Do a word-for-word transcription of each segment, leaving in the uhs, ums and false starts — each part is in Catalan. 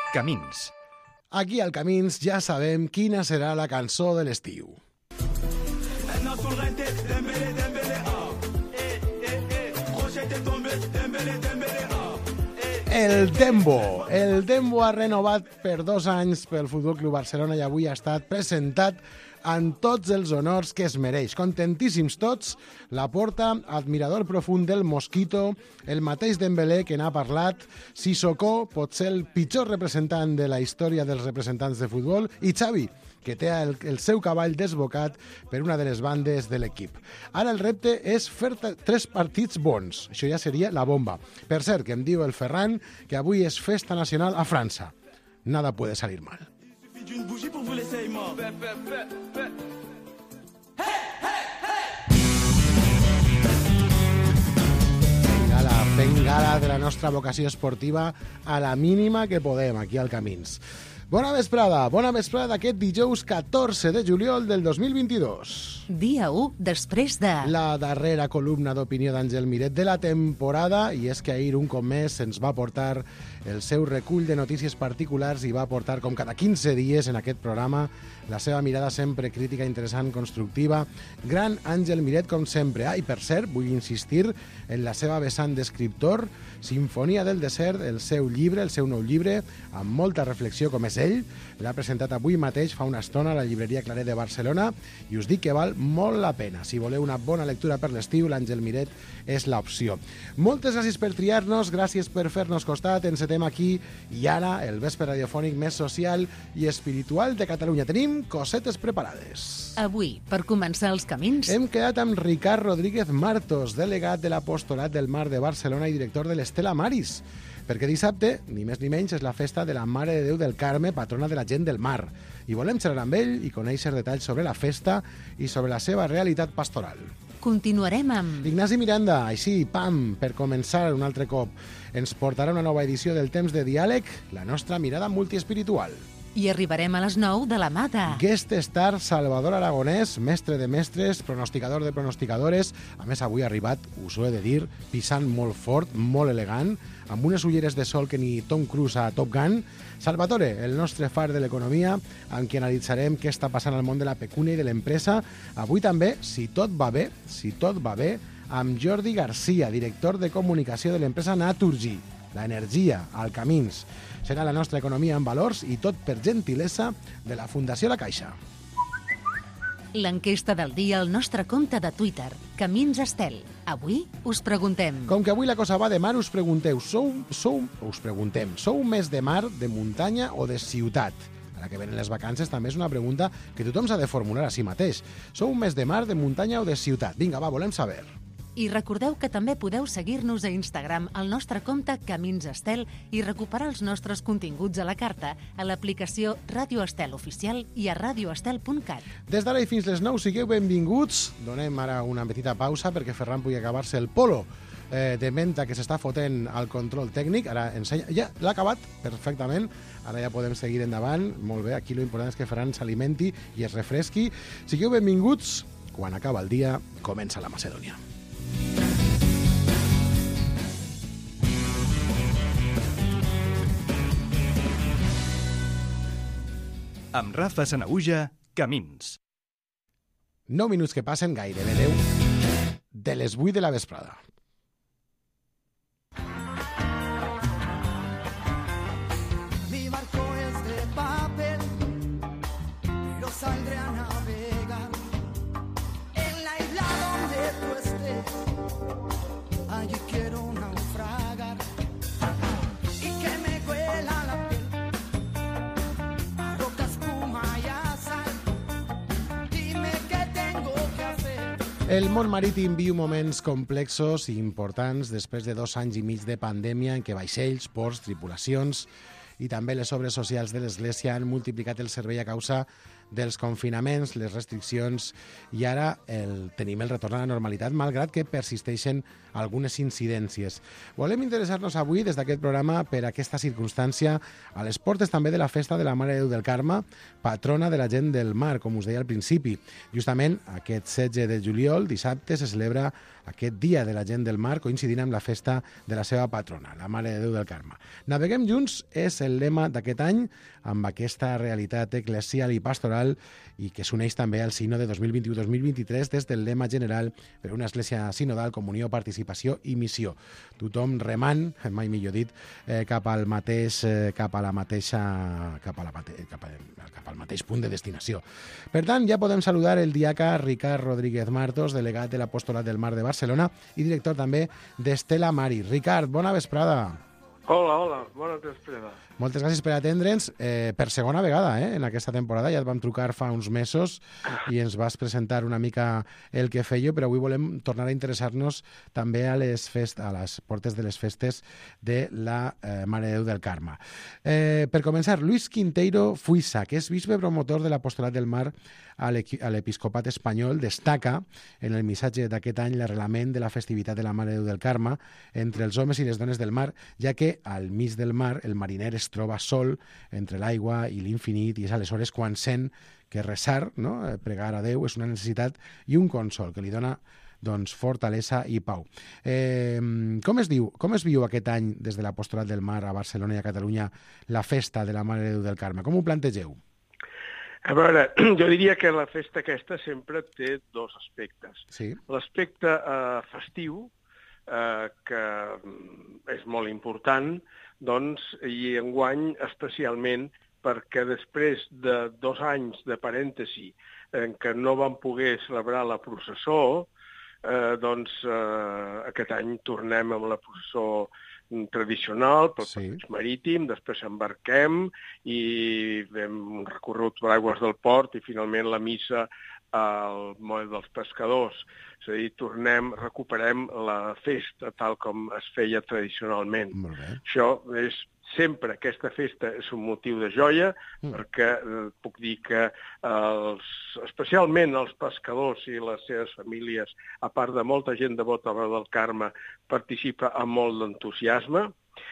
Camins. Aquí al Camins ja sabem quina serà la cançó de l'estiu. El Dembo. El Dembo ha renovat per dos anys pel Futbol Club Barcelona i avui ha estat presentat amb tots els honors que es mereix. Contentíssims tots, la porta admirador profund del Mosquito, el mateix Dembélé que n'ha parlat, Sissoko, potser el pitjor representant de la història dels representants de futbol, i Xavi, que té el, el seu cavall desbocat per una de les bandes de l'equip. Ara el repte és fer tres partits bons. Això ja seria la bomba. Per cert, que em diu el Ferran que avui és festa nacional a França. Nada puede salir mal. D'une bougie pour vous l'essayement. La bengala de la nostra vocació esportiva a la mínima que podem aquí al Camins. Bona vesprada, bona vesprada d'aquest dijous catorze de juliol del dos mil vint-i-dos. Dia u després de... La darrera columna d'opinió d'Àngel Miret de la temporada, i és que ahir un cop més ens va portar el seu recull de notícies particulars i va portar com cada quinze dies en aquest programa la seva mirada sempre crítica, interessant, constructiva. Gran Àngel Miret, com sempre. Ah, i per cert, vull insistir en la seva vessant d'escriptor, Sinfonia del Desert, el seu llibre, el seu nou llibre, amb molta reflexió com és ell. L'ha presentat avui mateix, fa una estona, a la llibreria Claret de Barcelona, i us dic que val molt la pena. Si voleu una bona lectura per l'estiu, l'Àngel Miret és l'opció. Moltes gràcies per triar-nos, gràcies per fer-nos costat, encetem aquí i ara el vespre radiofònic més social i espiritual de Catalunya. Tenim cosetes preparades. Avui, per començar els camins... Hem quedat amb Ricard Rodríguez Martos, delegat de l'Apostolat del Mar de Barcelona i director de l'Estela Maris, perquè dissabte, ni més ni menys, és la festa de la Mare de Déu del Carme, patrona de la gent del mar. I volem xerrar amb ell i conèixer detalls sobre la festa i sobre la seva realitat pastoral. Continuarem amb... Ignasi Miranda, així, pam, per començar un altre cop, ens portarà una nova edició del Temps de Diàleg, la nostra mirada multiespiritual. I arribarem a les nou de la mà de... Guest star Salvador Aragonès, mestre de mestres, pronosticador de pronosticadores. A més, avui ha arribat, us ho he de dir, pisant molt fort, molt elegant, amb unes ulleres de sol que ni Tom Cruise a Top Gun. Salvatore, el nostre far de l'economia, amb qui analitzarem què està passant al món de la pecúnia i de l'empresa. Avui també, si tot va bé, si tot va bé, amb Jordi Garcia, director de comunicació de l'empresa Naturgy, l'energia, al Camins. Serà la nostra economia en valors i tot per gentilesa de la Fundació La Caixa. L'enquesta del dia al nostre compte de Twitter, Camins Estel. Avui us preguntem... Com que avui la cosa va de mar, us pregunteu, sou, sou, us preguntem, sou més de mar, de muntanya o de ciutat? Ara que venen les vacances també és una pregunta que tothom s'ha de formular a si mateix. Sou més de mar, de muntanya o de ciutat? Vinga, va, volem saber. I recordeu que també podeu seguir-nos a Instagram al nostre compte Camins Estel i recuperar els nostres continguts a la carta a l'aplicació Ràdio Estel Oficial i a radioestel punt cat. Des d'ara i fins les nou sigueu benvinguts. Donem ara una petita pausa perquè Ferran pugui acabar-se el polo eh, de menta que s'està fotent al control tècnic. Ara ensenya... Ja, l'ha acabat perfectament. Ara ja podem seguir endavant. Molt bé, aquí l'important és que Ferran s'alimenti i es refresqui. Sigueu benvinguts. Quan acaba el dia, comença la Macedònia. Amb Rafa Sanaüja, Camins. nou minuts que passen, gairebé deu, de les vuit de la vesprada. Mi barco es de papel, pero saldré a navegar en la isla donde tú estés. Allí quiero naufragar y que me huela la piel. Roca, espuma y azar. Dime qué tengo que hacer. El món marítim viu moments complexos i importants després de dos anys i mig de pandèmia en què vaixells, ports, tripulacions i també les obres socials de l'Església han multiplicat el servei a causa dels confinaments, les restriccions i ara el, tenim el retorn a la normalitat, malgrat que persisteixen algunes incidències. Volem interessar-nos avui des d'aquest programa per aquesta circumstància a les portes també de la festa de la Mare de Déu del Carme, patrona de la gent del mar, com us deia al principi. Justament aquest setze de juliol, dissabte, se celebra aquest dia de la gent del mar, coincidint amb la festa de la seva patrona, la Mare de Déu del Carme. Naveguem junts és el lema d'aquest any amb aquesta realitat eclesial i pastoral i que s'uneix també al sínode dos mil vint-i-u dos mil vint-i-tres des del lema general per una església sinodal, comunió, participació i missió. Tothom remant, mai millor dit, eh, cap al mateix eh, cap a la mateixa cap, a la mate, cap, a, cap al mateix punt de destinació. Per tant, ja podem saludar el diaca Ricard Rodríguez Martos, delegat de l'Apostolat del Mar de Barcelona i director també d'Estela Mari. Ricard, bona vesprada. Hola, hola, bona vesprada. Moltes gràcies per atendre'ns. Eh, per segona vegada eh, en aquesta temporada. Ja et vam trucar fa uns mesos i ens vas presentar una mica el que fèieu, però avui volem tornar a interessar-nos també a les fest, a les portes de les festes de la eh, Mare de Déu del Carme. Eh, per començar, Luis Quinteiro Fuisa, que és bisbe promotor de l'Apostolat del Mar a l'Episcopat espanyol, destaca en el missatge d'aquest any l'arrelament de la festivitat de la Mare de Déu del Carme entre els homes i les dones del mar, ja que al mig del mar el mariner es troba sol entre l'aigua i l'infinit i és aleshores quan sent que resar, no? Pregar a Déu, és una necessitat i un consol que li dona doncs, fortalesa i pau. Eh, com es diu, com es viu aquest any des de l'Apostolat del Mar a Barcelona i a Catalunya la festa de la Mare de Déu del Carme? Com ho plantegeu? A veure, jo diria que la festa aquesta sempre té dos aspectes. Sí. L'aspecte eh, festiu, eh, que és molt important, doncs, i enguany especialment perquè després de dos anys de parèntesi en què no vam poder celebrar la processó, eh, doncs eh, aquest any tornem amb la processó tradicional pel sí. passeig marítim, després embarquem i fem un recorregut per aigües del port i finalment la missa al moll dels pescadors. És a dir, tornem, recuperem la festa tal com es feia tradicionalment. Molt bé. Això és sempre, aquesta festa és un motiu de joia, mm. perquè eh, puc dir que els, especialment els pescadors i les seves famílies, a part de molta gent devota a del Carme, participa amb molt d'entusiasme.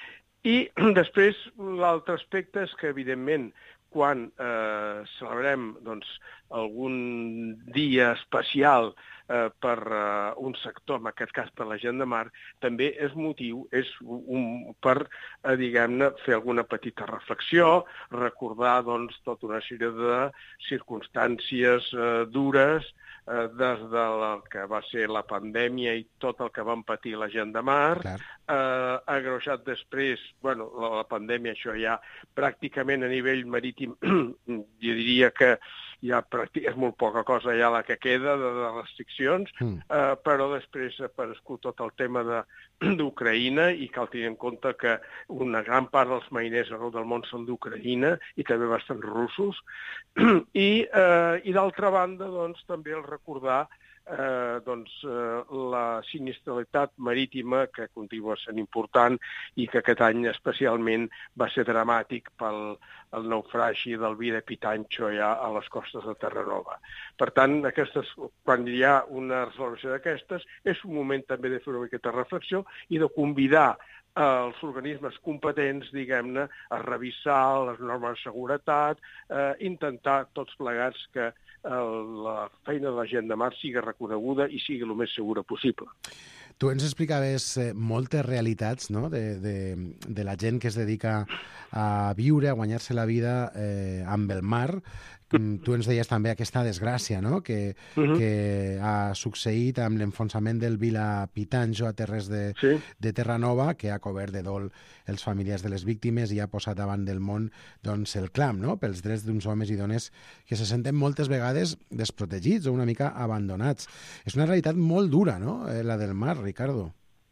I després l'altre aspecte és que, evidentment, quan eh, celebrem doncs, algun dia especial eh, per eh, un sector, en aquest cas per la gent de mar, també és motiu és un, per, eh, diguem-ne, fer alguna petita reflexió, recordar doncs, tota una sèrie de circumstàncies eh, dures eh, des de la que va ser la pandèmia i tot el que van patir la gent de mar, Clar. eh, agreujat després, bueno, la, la pandèmia, això ja pràcticament a nivell marítim, jo diria que ja és molt poca cosa ja la que queda de, de restriccions, mm. eh, però després ha aparegut tot el tema d'Ucraïna i cal tenir en compte que una gran part dels mariners arreu del món són d'Ucraïna i també bastants russos. I, eh, i d'altra banda, doncs, també el recordar Eh, doncs, eh, la sinistralitat marítima que continua sent important i que aquest any especialment va ser dramàtic pel el naufragi del Vide Pitancho ja a les costes de Terranova. Per tant, aquestes, quan hi ha una resolució d'aquestes, és un moment també de fer una miqueta de reflexió i de convidar els organismes competents, diguem-ne, a revisar les normes de seguretat, eh, intentar tots plegats que eh, la feina de la gent de mar sigui reconeguda i sigui el més segura possible. Tu ens explicaves eh, moltes realitats, no?, de, de, de la gent que es dedica a viure, a guanyar-se la vida eh, amb el mar. Tu ens deies també aquesta desgràcia, no?, que, uh-huh. que ha succeït amb l'enfonsament del Vila Pitanjo a terres de, sí. de Terranova, que ha cobert de dol els familiars de les víctimes i ha posat davant del món doncs, el clam, no?, pels drets d'uns homes i dones que se senten moltes vegades desprotegits o una mica abandonats. És una realitat molt dura, no?, la del mar, Ricardo.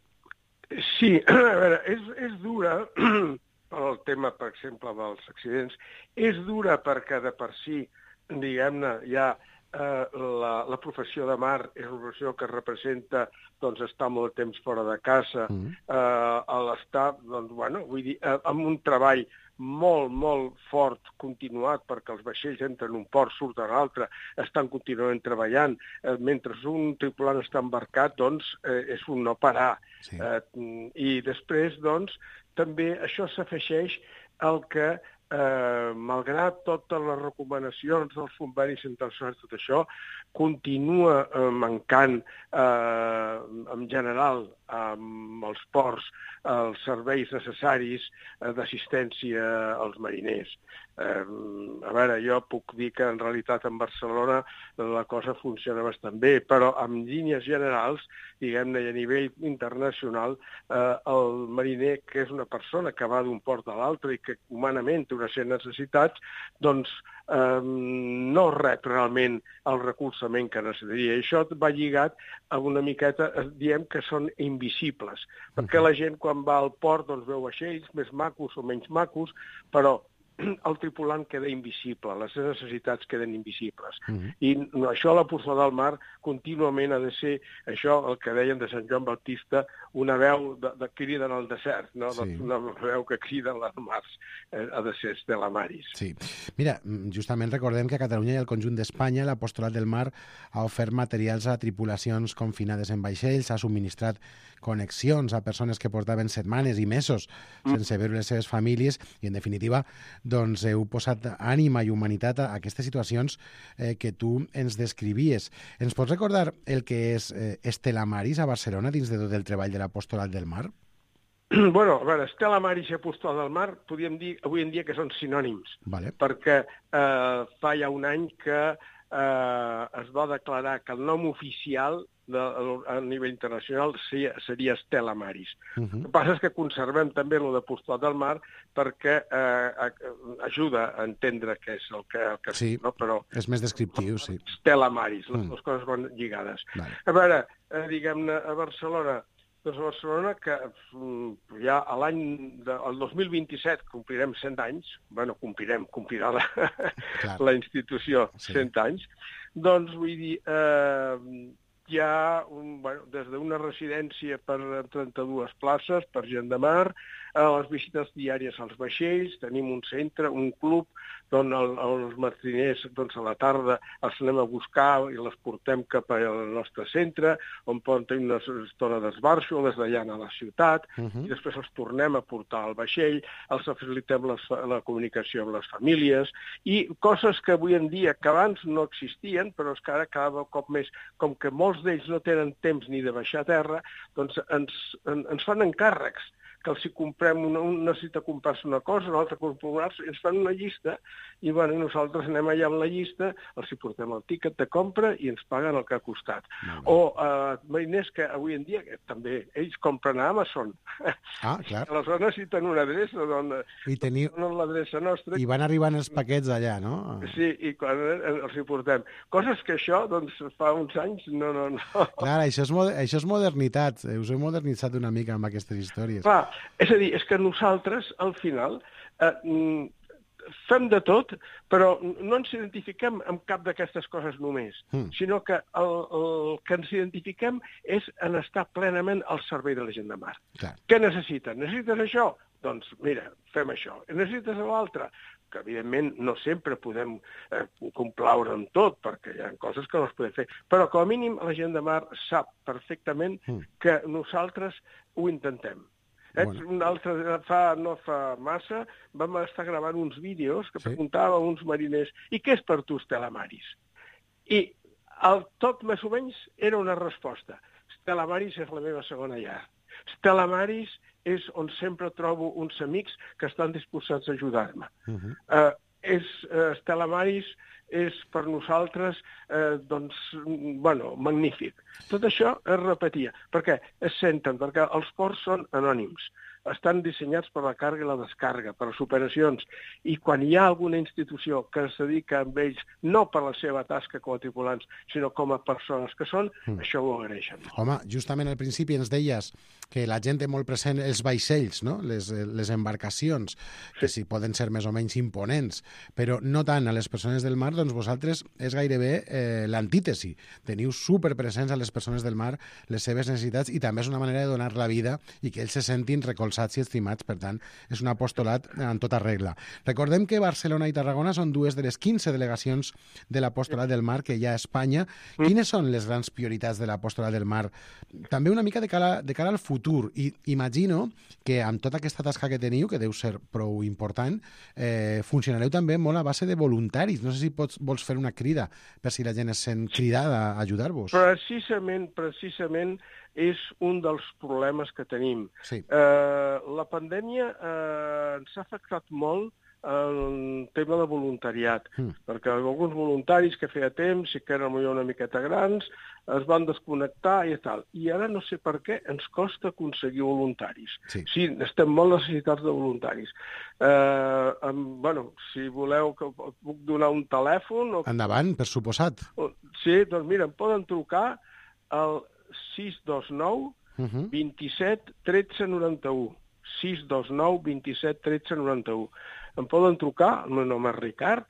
Sí, a veure, és, és dura... el tema, per exemple, dels accidents, és dura perquè de per si, diguem-ne, ja eh, la, la professió de mar és una professió que representa doncs, estar molt de temps fora de casa, mm. eh, a l'estar, doncs, bueno, vull dir, eh, amb un treball molt, molt fort, continuat, perquè els vaixells entren en un port, surten a l'altre, estan continuament treballant. Eh, mentre un tripulant està embarcat, doncs, eh, és un no parar. Sí. Eh, I després, doncs, també això s'afegeix el que eh, malgrat totes les recomanacions dels convenis internacionals, tot això, continua eh, mancant, eh, en general, amb els ports, els serveis necessaris eh, d'assistència als mariners. Eh, a veure, jo puc dir que en realitat en Barcelona la cosa funciona bastant bé, però en línies generals, diguem-ne, a nivell internacional, eh, el mariner, que és una persona que va d'un port a l'altre i que humanament té una sèrie de necessitats, doncs eh, no rep realment el recolzament que necessitaria. I això va lligat a una miqueta, diem que són invisibles, perquè la gent quan va al port doncs veu vaixells més macos o menys macos, però el tripulant queda invisible, les seves necessitats queden invisibles. Uh-huh. I això a la Porçada del Mar contínuament ha de ser, això el que deien de Sant Joan Baptista, una veu de, de crida en el desert, no? Sí. Una veu que crida en les mars, eh, ha de ser Stella Maris. Sí. Mira, justament recordem que a Catalunya i al conjunt d'Espanya l'Apostolat del Mar ha ofert materials a tripulacions confinades en vaixells, ha subministrat connexions a persones que portaven setmanes i mesos sense veure les seves famílies i, en definitiva, doncs heu posat ànima i humanitat a aquestes situacions eh, que tu ens descrivies. Ens pots recordar el que és eh, Stella Maris a Barcelona dins de tot el treball de l'Apostolat del Mar? Bueno, a veure, Stella Maris i Apostolat del Mar podríem dir avui en dia que són sinònims, vale. Perquè eh, fa ja un any que eh, es va declarar que el nom oficial de, a nivell internacional seria, seria Stella Maris. Uh-huh. El que passa és que conservem també el d'Apostolat del Mar perquè eh, ajuda a entendre què és el que... El que sí, no? Però, és més descriptiu, sí. Stella Maris, les uh-huh. dues coses van lligades. Vale. A veure, eh, diguem-ne, a Barcelona... Doncs a Barcelona, que ja a l'any, el dos mil vint-i-set complirem cent anys, bueno, complirem, complirà la, la institució sí. cent anys, doncs vull dir, eh, hi ha, un, bueno, des d'una residència per trenta-dues places per gent de mar, a les visites diàries als vaixells, tenim un centre, un club, on el, els mariners doncs, a la tarda els anem a buscar i les portem cap al nostre centre, on poden tenir una estona d'esbarxo, les d'allà a la ciutat, uh-huh. i després els tornem a portar al vaixell, els facilitem les, la comunicació amb les famílies, i coses que avui en dia, que abans no existien, però és que ara cada cop més, com que molts d'ells no tenen temps ni de baixar a terra, doncs ens, en, ens fan encàrrecs, que els hi comprem, una, un necessita comprar-se una cosa, un altre comprar-se, ens fan una llista, i bueno, nosaltres anem allà amb la llista, els hi portem el tíquet de compra i ens paguen el que ha costat. O eh, mariners que avui en dia, que també ells compren a Amazon. Ah, clar. Aleshores necessiten una adreça, d'on I teniu... l'adreça nostra. I van arribant els paquets allà, no? Sí, i quan els hi portem. Coses que això, doncs, fa uns anys, no, no, no. Clar, això és, moder... això és modernitat. Us heu modernitzat una mica amb aquestes històries. Clar, és a dir, és que nosaltres, al final, eh, fem de tot, però no ens identifiquem amb cap d'aquestes coses només, mm. sinó que el, el que ens identifiquem és en estar plenament al servei de la gent de mar. Clar. Què necessites? Necessites això? Doncs mira, fem això. Necessites l'altre? Que evidentment no sempre podem eh, complaure en tot, perquè hi ha coses que no es poden fer, però com a mínim la gent de mar sap perfectament mm. que nosaltres ho intentem. Bueno. Un altre, fa, no fa massa, vam estar gravant uns vídeos que sí? preguntava a uns mariners i què és per tu Stella Maris? I el tot més o menys era una resposta. Stella Maris és la meva segona llar. Stella Maris és on sempre trobo uns amics que estan disposats a ajudar-me. Uh-huh. uh, és, uh, Stella Maris és per nosaltres, eh, doncs, bueno, magnífic. Tot això es repetia. Per què? Es senten, perquè els ports són anònims. Estan dissenyats per la càrrega i la descàrrega, per les operacions. I quan hi ha alguna institució que es dedica amb ells, no per la seva tasca com a tripulants, sinó com a persones que són, mm. això ho agraeixen. Home, justament al principi ens deies que la gent té molt present els vaixells, no? les, les embarcacions, que sí. sí poden ser més o menys imponents, però no tant a les persones del mar, doncs vosaltres és gairebé eh, l'antítesi. Teniu superpresents a les persones del mar les seves necessitats i també és una manera de donar la vida i que ells se sentin recolzats recolzats i estimats, per tant, és un apostolat en tota regla. Recordem que Barcelona i Tarragona són dues de les quinze delegacions de l'apostolat del mar que hi ha a Espanya. Quines són les grans prioritats de l'apostolat del mar? També una mica de cara, de cara al futur. I imagino que amb tota aquesta tasca que teniu, que deu ser prou important, eh, funcionareu també molt a base de voluntaris. No sé si pots, vols fer una crida per si la gent es sent cridada a ajudar-vos. Precisament, precisament és un dels problemes que tenim. Sí. Eh, la pandèmia eh, ens ha afectat molt el tema de voluntariat, mm. perquè alguns voluntaris que feia temps i que eren una miqueta grans es van desconnectar i tal. I ara no sé per què ens costa aconseguir voluntaris. Sí, sí estem molt necessitats de voluntaris. Eh, amb, bueno, si voleu que puc donar un telèfon... O... Endavant, per suposat. Sí, doncs mira, em poden trucar al sis dos nou, uh-huh. vint-i-set, tretze, noranta-u. sis dos nou, vint-i-set, tretze, noranta-u. Em poden trucar, el meu nom és Ricard,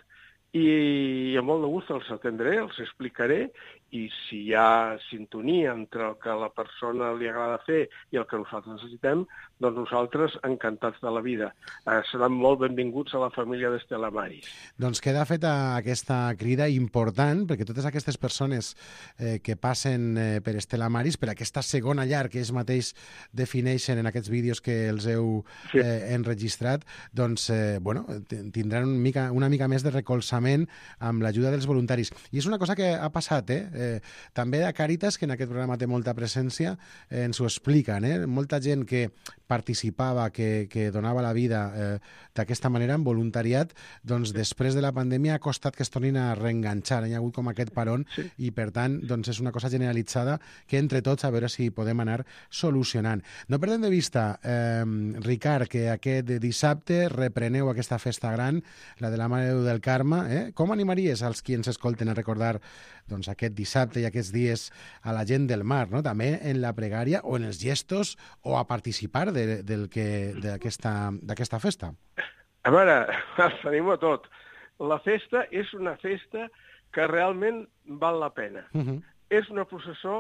i amb molt de gust els atendré, els explicaré, i si hi ha sintonia entre el que a la persona li agrada fer i el que nosaltres necessitem, doncs nosaltres encantats de la vida. Eh, seran molt benvinguts a la família d'Estela Maris. Doncs queda feta aquesta crida important, perquè totes aquestes persones eh, que passen eh, per Estela Maris, per aquesta segona llar que ells mateix defineixen en aquests vídeos que els heu sí. eh, enregistrat, doncs eh, bueno, tindran una mica, una mica més de recolzament amb l'ajuda dels voluntaris. I és una cosa que ha passat, eh? eh també a Càritas, que en aquest programa té molta presència, eh, ens ho expliquen. Eh? Molta gent que participava, que, que donava la vida eh, d'aquesta manera en voluntariat, doncs després de la pandèmia ha costat que es tornin a reenganxar. Hi ha hagut com aquest paron sí. i, per tant, doncs és una cosa generalitzada que entre tots a veure si podem anar solucionant. No perdem de vista, eh, Ricard, que aquest dissabte repreneu aquesta festa gran, la de la Mare de Déu del Carme. Eh? Com animaries als qui ens escolten a recordar doncs, aquest dissabte i aquests dies a la gent del mar, no? També en la pregària o en els gestos o a participar de, del que, d'aquesta, d'aquesta festa? A veure, els tenim a tot. La festa és una festa que realment val la pena. Uh -huh. És una processó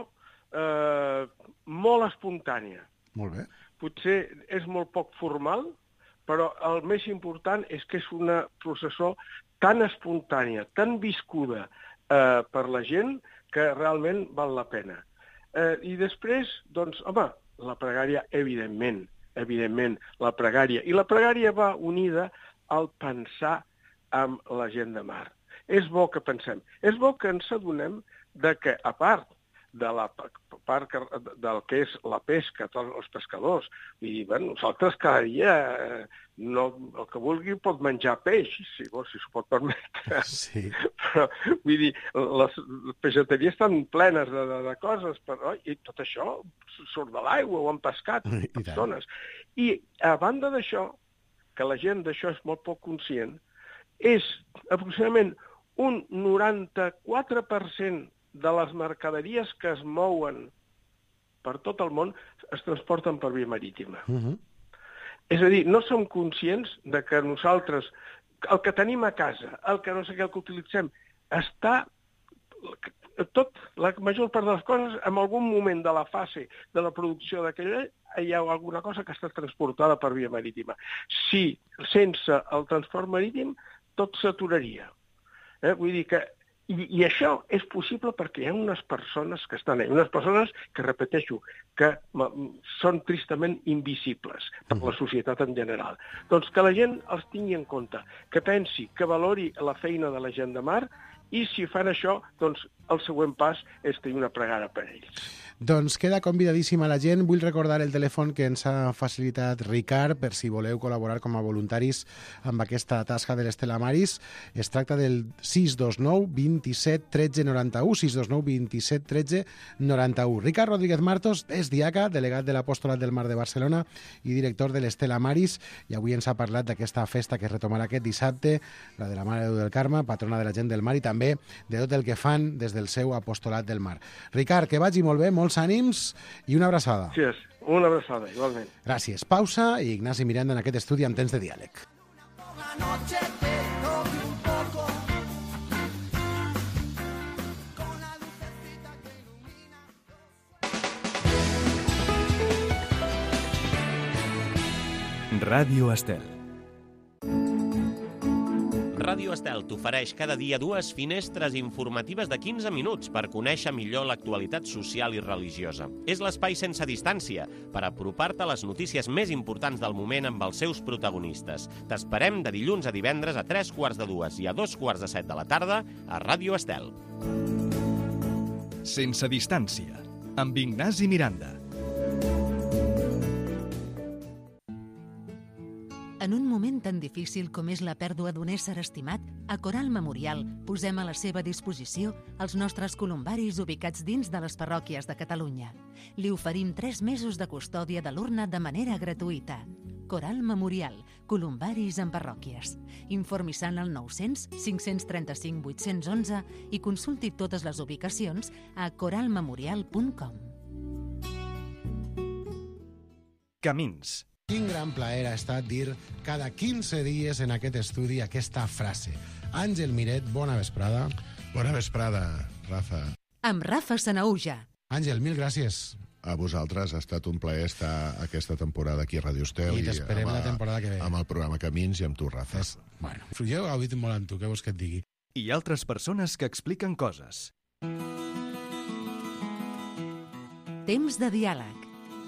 eh, molt espontània. Molt bé. Potser és molt poc formal, però el més important és que és una processó tan espontània, tan viscuda eh, per la gent, que realment val la pena. Eh, I després, doncs, home, la pregària, evidentment, evidentment, la pregària. I la pregària va unida al pensar amb la gent de mar. És bo que pensem. És bo que ens adonem de que, a part de la part que, del que és la pesca, tots els pescadors, i bueno, nosaltres cada dia no, el que vulgui pot menjar peix, si vol, si s'ho pot permetre. Sí. Però, vull dir, les peixateries estan plenes de, de, de coses, però, i tot això surt de l'aigua, ho han pescat I persones. I a banda d'això, que la gent d'això és molt poc conscient, és aproximadament un noranta-quatre per cent de les mercaderies que es mouen per tot el món es transporten per via marítima. Uh -huh. És a dir, no som conscients de que nosaltres, el que tenim a casa, el que no sé què, el que utilitzem, està tot, la major part de les coses, en algun moment de la fase de la producció d'aquella, hi ha alguna cosa que està transportada per via marítima. Si sense el transport marítim tot s'aturaria. Eh? Vull dir que I, I això és possible perquè hi ha unes persones que estan allà, unes persones que, repeteixo, que són tristament invisibles per la societat en general. Doncs que la gent els tingui en compte, que pensi, que valori la feina de la gent de mar, i si fan això, doncs el següent pas és tenir una pregària per ells. Doncs queda convidadíssima la gent. Vull recordar el telèfon que ens ha facilitat Ricard per si voleu col·laborar com a voluntaris amb aquesta tasca de l'Estela Maris. Es tracta del sis dos nou, vint-i-set, tretze, noranta-u, sis dos nou, vint-i-set, tretze, noranta-u. Ricard Rodríguez Martos és diaca, delegat de l'Apostolat del Mar de Barcelona i director de l'Estela Maris, i avui ens ha parlat d'aquesta festa que es retomarà aquest dissabte, la de la Mare de Déu del Carme, patrona de la gent del mar, i també de tot el que fan des del seu Apostolat del Mar. Ricard, que vagi molt bé, molts ànims i una abraçada. Sí, una abraçada, igualment. Gràcies. Pausa i Ignasi Miranda en aquest estudi amb temps de diàleg. Ràdio Estel. Ràdio Estel t'ofereix cada dia dues finestres informatives de quinze minuts per conèixer millor l'actualitat social i religiosa. És l'espai sense distància per apropar-te a les notícies més importants del moment amb els seus protagonistes. T'esperem de dilluns a divendres a tres quarts de dues i a dos quarts de set de la tarda a Ràdio Estel. Sense distància, amb Ignasi Miranda. En un moment tan difícil com és la pèrdua d'un ésser estimat, a Coral Memorial posem a la seva disposició els nostres columbaris ubicats dins de les parròquies de Catalunya. Li oferim tres mesos de custòdia de l'urna de manera gratuïta. Coral Memorial, columbaris en parròquies. Informi-se al nou-cents, cinc-cents trenta-cinc, vuit-cents onze i consulti totes les ubicacions a coral memorial punt com. Camins. Quin gran plaer ha estat dir cada quinze dies en aquest estudi aquesta frase. Àngel Miret, bona vesprada. Bona vesprada, Rafa. Amb Rafa Sanaúja. Àngel, mil gràcies. A vosaltres ha estat un plaer estar aquesta temporada aquí a Ràdio Estel. I t'esperem la temporada que ve. Amb el programa Camins i amb tu, Rafa. És, bueno, jo he gaudit molt amb tu, què vols que et digui? I altres persones que expliquen coses. Temps de diàleg.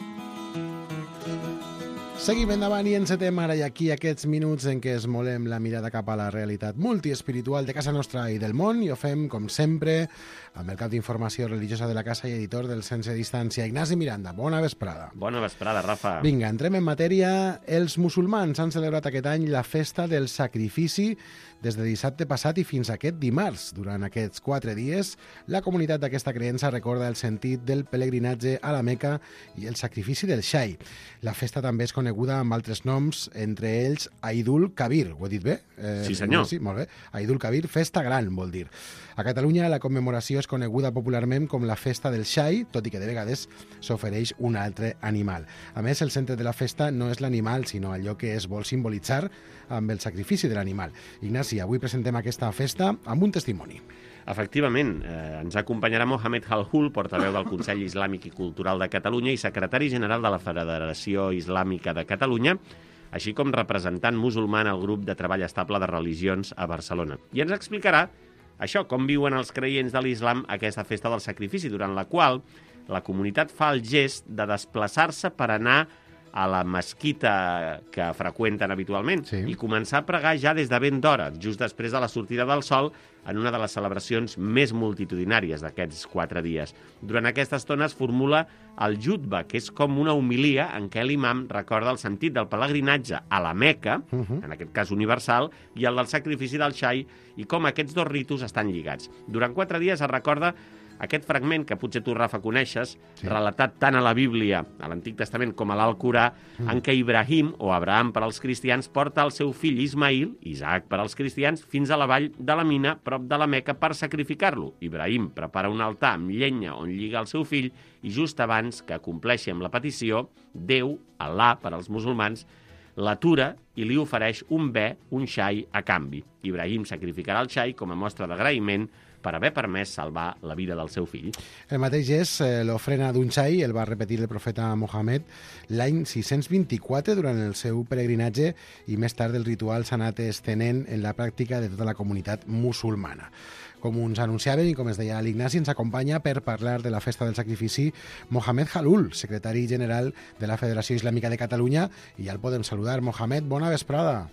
Seguim endavant i encetem ara i aquí aquests minuts en què esmolem la mirada cap a la realitat multiespiritual de casa nostra i del món, i ho fem, com sempre, amb el cap d'informació religiosa de la casa i editor del Sense Distància, Ignasi Miranda. Bona vesprada. Bona vesprada, Rafa. Vinga, entrem en matèria. Els musulmans han celebrat aquest any la festa del sacrifici des de dissabte passat i fins aquest dimarts. Durant aquests quatre dies, la comunitat d'aquesta creença recorda el sentit del pelegrinatge a la Meca i el sacrifici del xai. La festa també és coneguda amb altres noms, entre ells Aidul Kabir. Ho he dit bé? Eh, sí, senyor. Sí, molt bé. Aidul Kabir, festa gran, vol dir. A Catalunya la commemoració és coneguda popularment com la festa del xai, tot i que de vegades s'ofereix un altre animal. A més, el centre de la festa no és l'animal, sinó allò que es vol simbolitzar amb el sacrifici de l'animal. Ignasi, avui presentem aquesta festa amb un testimoni. Efectivament, eh, ens acompanyarà Mohamed Halhul, portaveu del Consell Islàmic i Cultural de Catalunya i secretari general de la Federació Islàmica de Catalunya, així com representant musulmà en el grup de treball estable de religions a Barcelona. I ens explicarà això, com viuen els creients de l'islam aquesta festa del sacrifici, durant la qual la comunitat fa el gest de desplaçar-se per anar a la mesquita que freqüenten habitualment, sí, i començar a pregar ja des de ben d'hora, just després de la sortida del sol, en una de les celebracions més multitudinàries d'aquests quatre dies. Durant aquesta estona es formula el jutba, que és com una homilia en què l'imam recorda el sentit del pelegrinatge a la Meca, uh -huh. en aquest cas universal, i el del sacrifici del xai, i com aquests dos ritus estan lligats. Durant quatre dies es recorda aquest fragment, que potser tu, Rafa, coneixes, sí, relatat tant a la Bíblia, a l'Antic Testament, com a l'Alcorà, mm. en què Ibrahim, o Abraham per als cristians, porta el seu fill Ismail, Isaac per als cristians, fins a la vall de la Mina, prop de la Meca, per sacrificar-lo. Ibrahim prepara un altar amb llenya on lliga el seu fill, i just abans que compleixi amb la petició, Déu, Allà, per als musulmans, l'atura i li ofereix un bé, un xai, a canvi. Ibrahim sacrificarà el xai com a mostra d'agraïment per haver permès salvar la vida del seu fill. El mateix és eh, l'ofrena d'un xai, el va repetir el profeta Mohammed l'any sis-cents vint-i-quatre durant el seu pelegrinatge, i més tard el ritual s'ha anat estenent en la pràctica de tota la comunitat musulmana. Com ens anunciaven i com es deia l'Ignasi, ens acompanya per parlar de la festa del sacrifici Mohamed Halhul, secretari general de la Federació Islàmica de Catalunya, i ja el podem saludar. Mohamed, bona vesprada.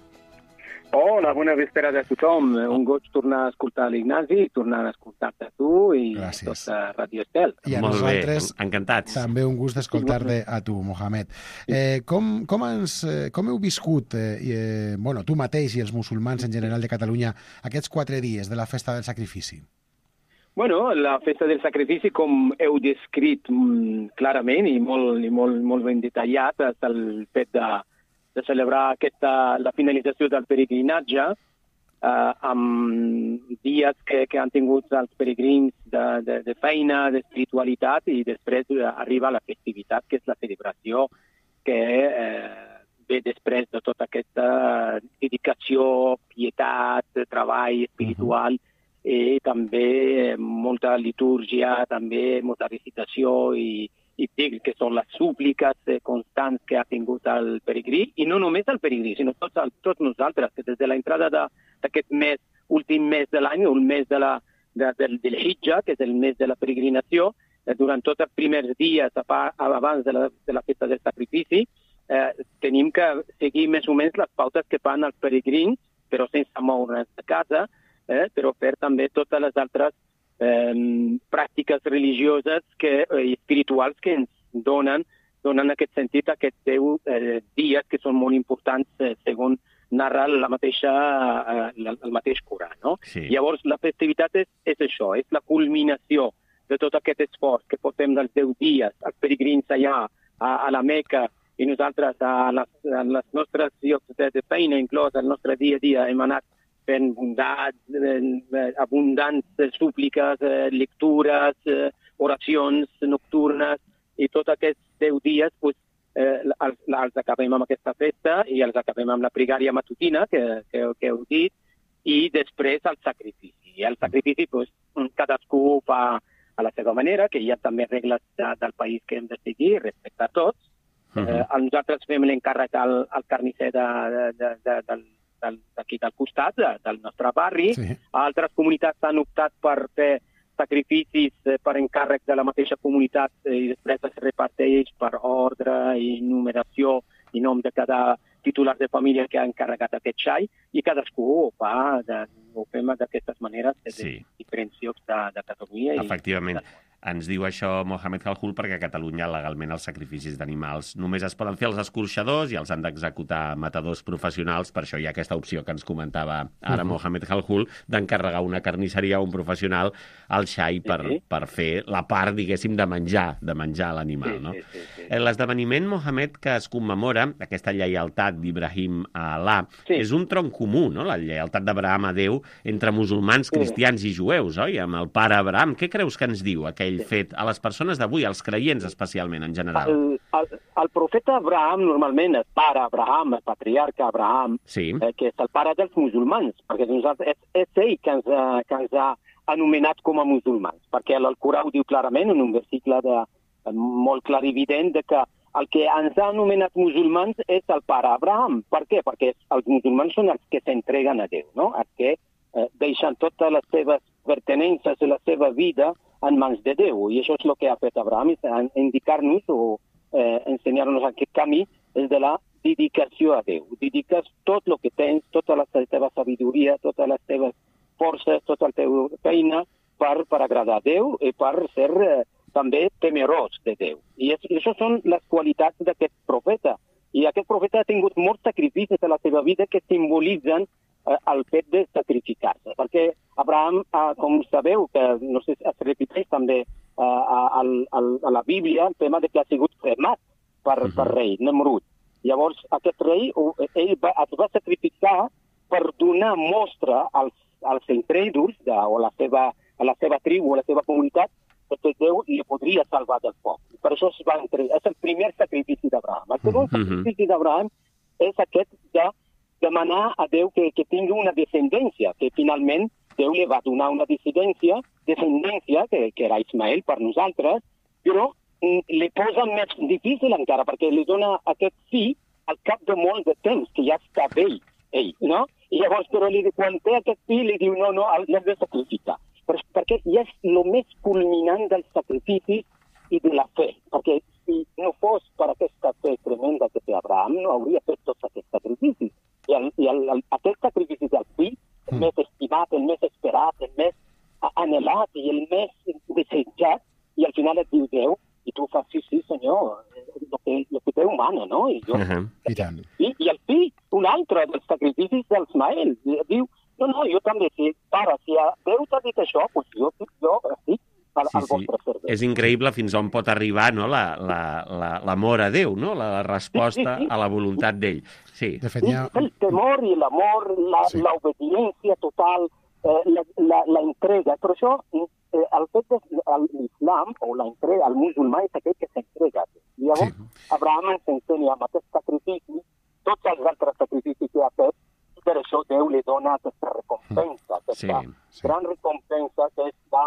Hola, bona vesprada a tothom. Un goig tornar a escoltar l'Ignasi, tornar a escoltar-te a tu i Gràcies. a tota Ràdio Estel. I a Molt nosaltres bé, encantats. També un gust d'escoltar-te a tu, Mohamed. Eh, com, com, ens, eh, com heu viscut, eh, eh, bueno, tu mateix i els musulmans en general de Catalunya, aquests quatre dies de la festa del sacrifici? Bueno, la festa del sacrifici, com heu descrit mm, clarament i molt, i molt, molt ben detallat, és el fet de de celebrar aquesta, la finalització del peregrinatge eh, amb dies que, que han tingut els peregrins de, de, de feina, d'espiritualitat, i després arriba la festivitat, que és la celebració que eh, ve després de tota aquesta dedicació, pietat, treball espiritual, uh-huh. i també molta litúrgia, també molta recitació i, i dic que són les súpliques eh, constants que ha tingut el peregrí, i no només el peregrí, sinó tots, el, tots nosaltres, que des de l'entrada d'aquest mes, últim mes de l'any, el mes de la, de, del, del Hijja, que és el mes de la peregrinació, eh, durant tots els primers dies abans de la, de la festa del sacrifici, eh, tenim que seguir més o menys les pautes que fan els peregrins, però sense moure's de casa, eh, però fer també totes les altres eh, pràctiques religioses que, eh, espirituals que ens donen, donen en aquest sentit aquests deu eh, dies que són molt importants eh, segons narra la mateixa, eh, el mateix Corà, no? Sí. Llavors, la festivitat és, és això, és la culminació de tot aquest esforç que portem dels deu dies, els peregrins allà a, a la Meca, i nosaltres a les, a les nostres llocs de, de feina, inclòs el nostre dia a dia, hem anat fent abundants, eh, abundants súpliques, eh, lectures, eh, oracions nocturnes, i tots aquests deu dies pues, eh, els, els acabem amb aquesta festa i els acabem amb la pregària matutina, que, que, que heu dit, i després el sacrifici. I el sacrifici pues, cadascú fa a la seva manera, que hi ha també regles de, del país que hem de seguir, respectar tots. Uh-huh. eh, nosaltres fem l'encàrrec al, al carnisser de, de, de, de, del d'aquí del costat, de, del nostre barri. Sí. Altres comunitats han optat per fer sacrificis eh, per encàrrec de la mateixa comunitat eh, i després es reparteix per ordre i numeració i nom de cada titular de família que ha encarregat aquest xai, i cadascú ho fa, de, ho fem d'aquestes maneres de sí. diferents llocs de, de Catalunya. Efectivament. I... Ens diu això Mohamed Halhul perquè a Catalunya legalment els sacrificis d'animals només es poden fer els escorxadors i els han d'executar matadors professionals. Per això hi ha aquesta opció que ens comentava ara uh-huh. Mohamed Halhul d'encarregar una carnisseria o un professional al xai per, sí, sí. per fer la part, diguéssim, de menjar, de menjar l'animal. Sí, no? sí, sí, sí. L'esdeveniment, Mohamed, que es commemora, aquesta lleialtat d'Ibrahim a Allà, sí. és un tronc comú, no? La lleialtat d'Abraham a Déu entre musulmans, cristians sí. i jueus, oi? Amb el pare Abraham. Què creus que ens diu aquell fet a les persones d'avui, als creients especialment, en general? El, el, el profeta Abraham normalment és pare Abraham, el patriarca Abraham, sí. eh, que és el pare dels musulmans, perquè és, és ell que ens, que ens ha anomenat com a musulmans, perquè l'Alcorà ho diu clarament en un versicle de, molt clar i evident de que el que ens ha anomenat musulmans és el pare Abraham. Per què? Perquè els musulmans són els que s'entreguen a Déu, no? Els que eh, deixen totes les seves pertenences i la seva vida en mans de Déu. I això és el que ha fet Abraham, indicar-nos o eh, ensenyar-nos aquest camí és de la dedicació a Déu. Dediques tot el que tens, tota la teva sabidoria, totes les teves forces, tota la teva feina per, per agradar a Déu i per ser eh, també temerós de Déu. I és, això són les qualitats d'aquest profeta. I aquest profeta ha tingut molts sacrificis a la seva vida que simbolitzen eh, el fet de sacrificar-se. Perquè Abraham, eh, com sabeu, que no sé, es repeteix també eh, a, a, a la Bíblia el tema de que ha sigut cremat per, uh-huh. per rei, Nemrut. Llavors, aquest rei, ell va, es va sacrificar per donar mostra als, als incrèduls de, o a la, seva, a la seva tribu, a la seva comunitat, que Déu li podria salvar del foc. Per això es va entregar. És el primer sacrifici d'Abraham. El segon uh-huh. sacrifici d'Abraham és aquest de demanar a Déu que, que tingui una descendència, que finalment Déu li va donar una descendència, descendència que, que era Ismael per nosaltres, però li posa més difícil encara, perquè li dona aquest fill al cap de molt de temps, que ja està vell, ell, no? I llavors, però li, quan té aquest fill, li diu, no, no, l'hem de sacrificar. Però, perquè ja és el més culminant del sacrifici i de la fe. Perquè si no fos per aquesta fe tremenda que té Abraham, no hauria fet tots aquests sacrificis. I, el, i el, el, aquest sacrifici del fill, el més estimat, el més esperat, el més anhelat i el més desitjat, i al final et diu Déu, i tu fas, sí, sí, senyor, el que, el que té humana, no? I, jo, uh-huh. I tant. I, I el fill, un altre dels sacrificis d'Ismael, diu, no, no, jo també, si, pare, si Déu t'ha dit això, doncs jo, jo estic al, sí, al vostre sí. servei. És increïble fins on pot arribar, no?, l'amor la, la, la, a Déu, no?, la resposta sí, sí, sí. a la voluntat d'ell. Sí. De fet, ha... El temor i l'amor, l'obediència sí. total, eh, la, la, la entrega. Per això, eh, el fet de l'islam o la entrega, el musulmà és aquell que s'entrega. Llavors, sí. Abraham ens ensenya amb aquest sacrifici, tots els altres sacrificis que ha fet, i per això Déu li dona aquesta recompensa, aquesta sí, sí. gran recompensa que és la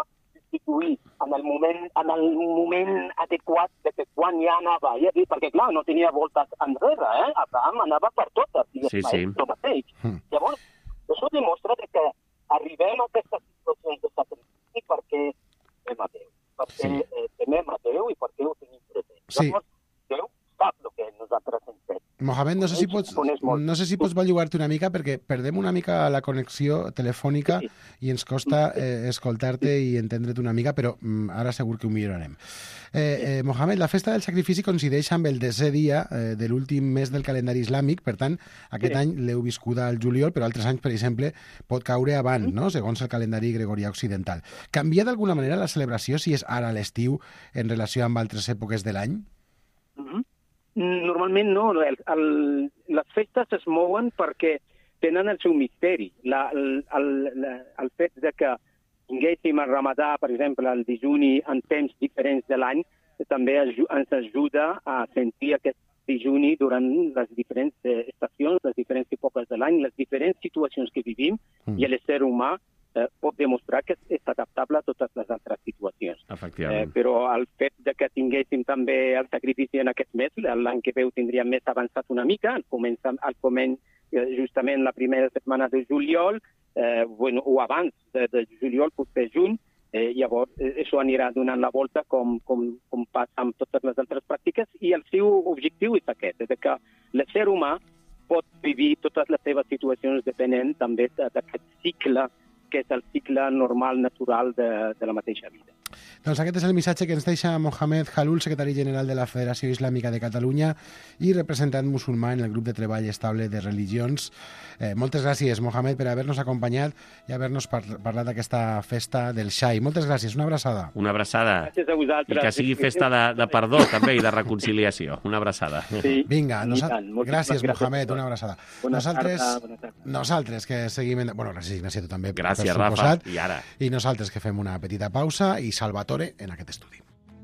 substituir en el moment, en el moment adequat de que quan ja anava, ja dic, perquè clar, no tenia voltes enrere, eh? Abraham anava per totes, i Sí, sí. el mateix. Mm. Llavors, això demostra que arribem a aquestes situacions de sacrifici perquè temem a Déu, perquè sí. eh, temem a Déu i perquè ho tenim present. Sí. Llavors, Déu sap el que nosaltres hem fet. Mohamed, no sé si pots, no sé si pots bellugar-te una mica perquè perdem una mica la connexió telefònica sí. i ens costa eh, escoltar-te i entendre't una mica, però mm, ara segur que ho millorarem. Eh, eh, Mohamed, la festa del sacrifici coincideix amb el desè dia eh, de l'últim mes del calendari islàmic, per tant, aquest sí. any l'heu viscuda al juliol, però altres anys, per exemple, pot caure abans, no? Segons el calendari gregorià occidental. Canvia d'alguna manera la celebració si és ara l'estiu en relació amb altres èpoques de l'any? Mm-hmm. Normalment no. El, el, les festes es mouen perquè tenen el seu misteri. La, el, el, el fet de que tinguéssim el ramadà, per exemple, el dijuni en temps diferents de l'any, també ens ajuda a sentir aquest dijuni durant les diferents estacions, les diferents èpoques de l'any, les diferents situacions que vivim, mm. i l'ésser humà eh, pot demostrar que és adaptable a totes les altres situacions. Efectivament. Eh, però el fet de que tinguéssim també el sacrifici en aquest mes, l'any que ve ho tindríem més avançat una mica, al començ, al començ justament la primera setmana de juliol, eh, bueno, o abans de, de juliol, potser juny, eh, llavors eh, això anirà donant la volta com, com, com passa amb totes les altres pràctiques, i el seu objectiu és aquest, és que l'ésser humà pot vivir totes les seves situacions depenent també d'aquest cicle, que és el cicle normal, natural de, de la mateixa vida. Doncs aquest és el missatge que ens deixa Mohamed Halul, secretari general de la Federació Islàmica de Catalunya i representant musulmà en el grup de treball estable de religions. Eh, moltes gràcies, Mohamed, per haver-nos acompanyat i haver-nos par parlat d'aquesta festa del Xai. Moltes gràcies, una abraçada. Una abraçada. Gràcies a vosaltres. I que sigui festa de, de perdó, també, i de reconciliació. Una abraçada. Sí. Vinga, nosa tant, gràcies, gràcies, Mohamed, una abraçada. Bona nosaltres, tarda, bona tarda. nosaltres que seguim... En... Bueno, gràcies, Ignacio, tu també. Gràcies, Rafa. I ara? I nosaltres que fem una petita pausa i Salvatore en aquest estudi.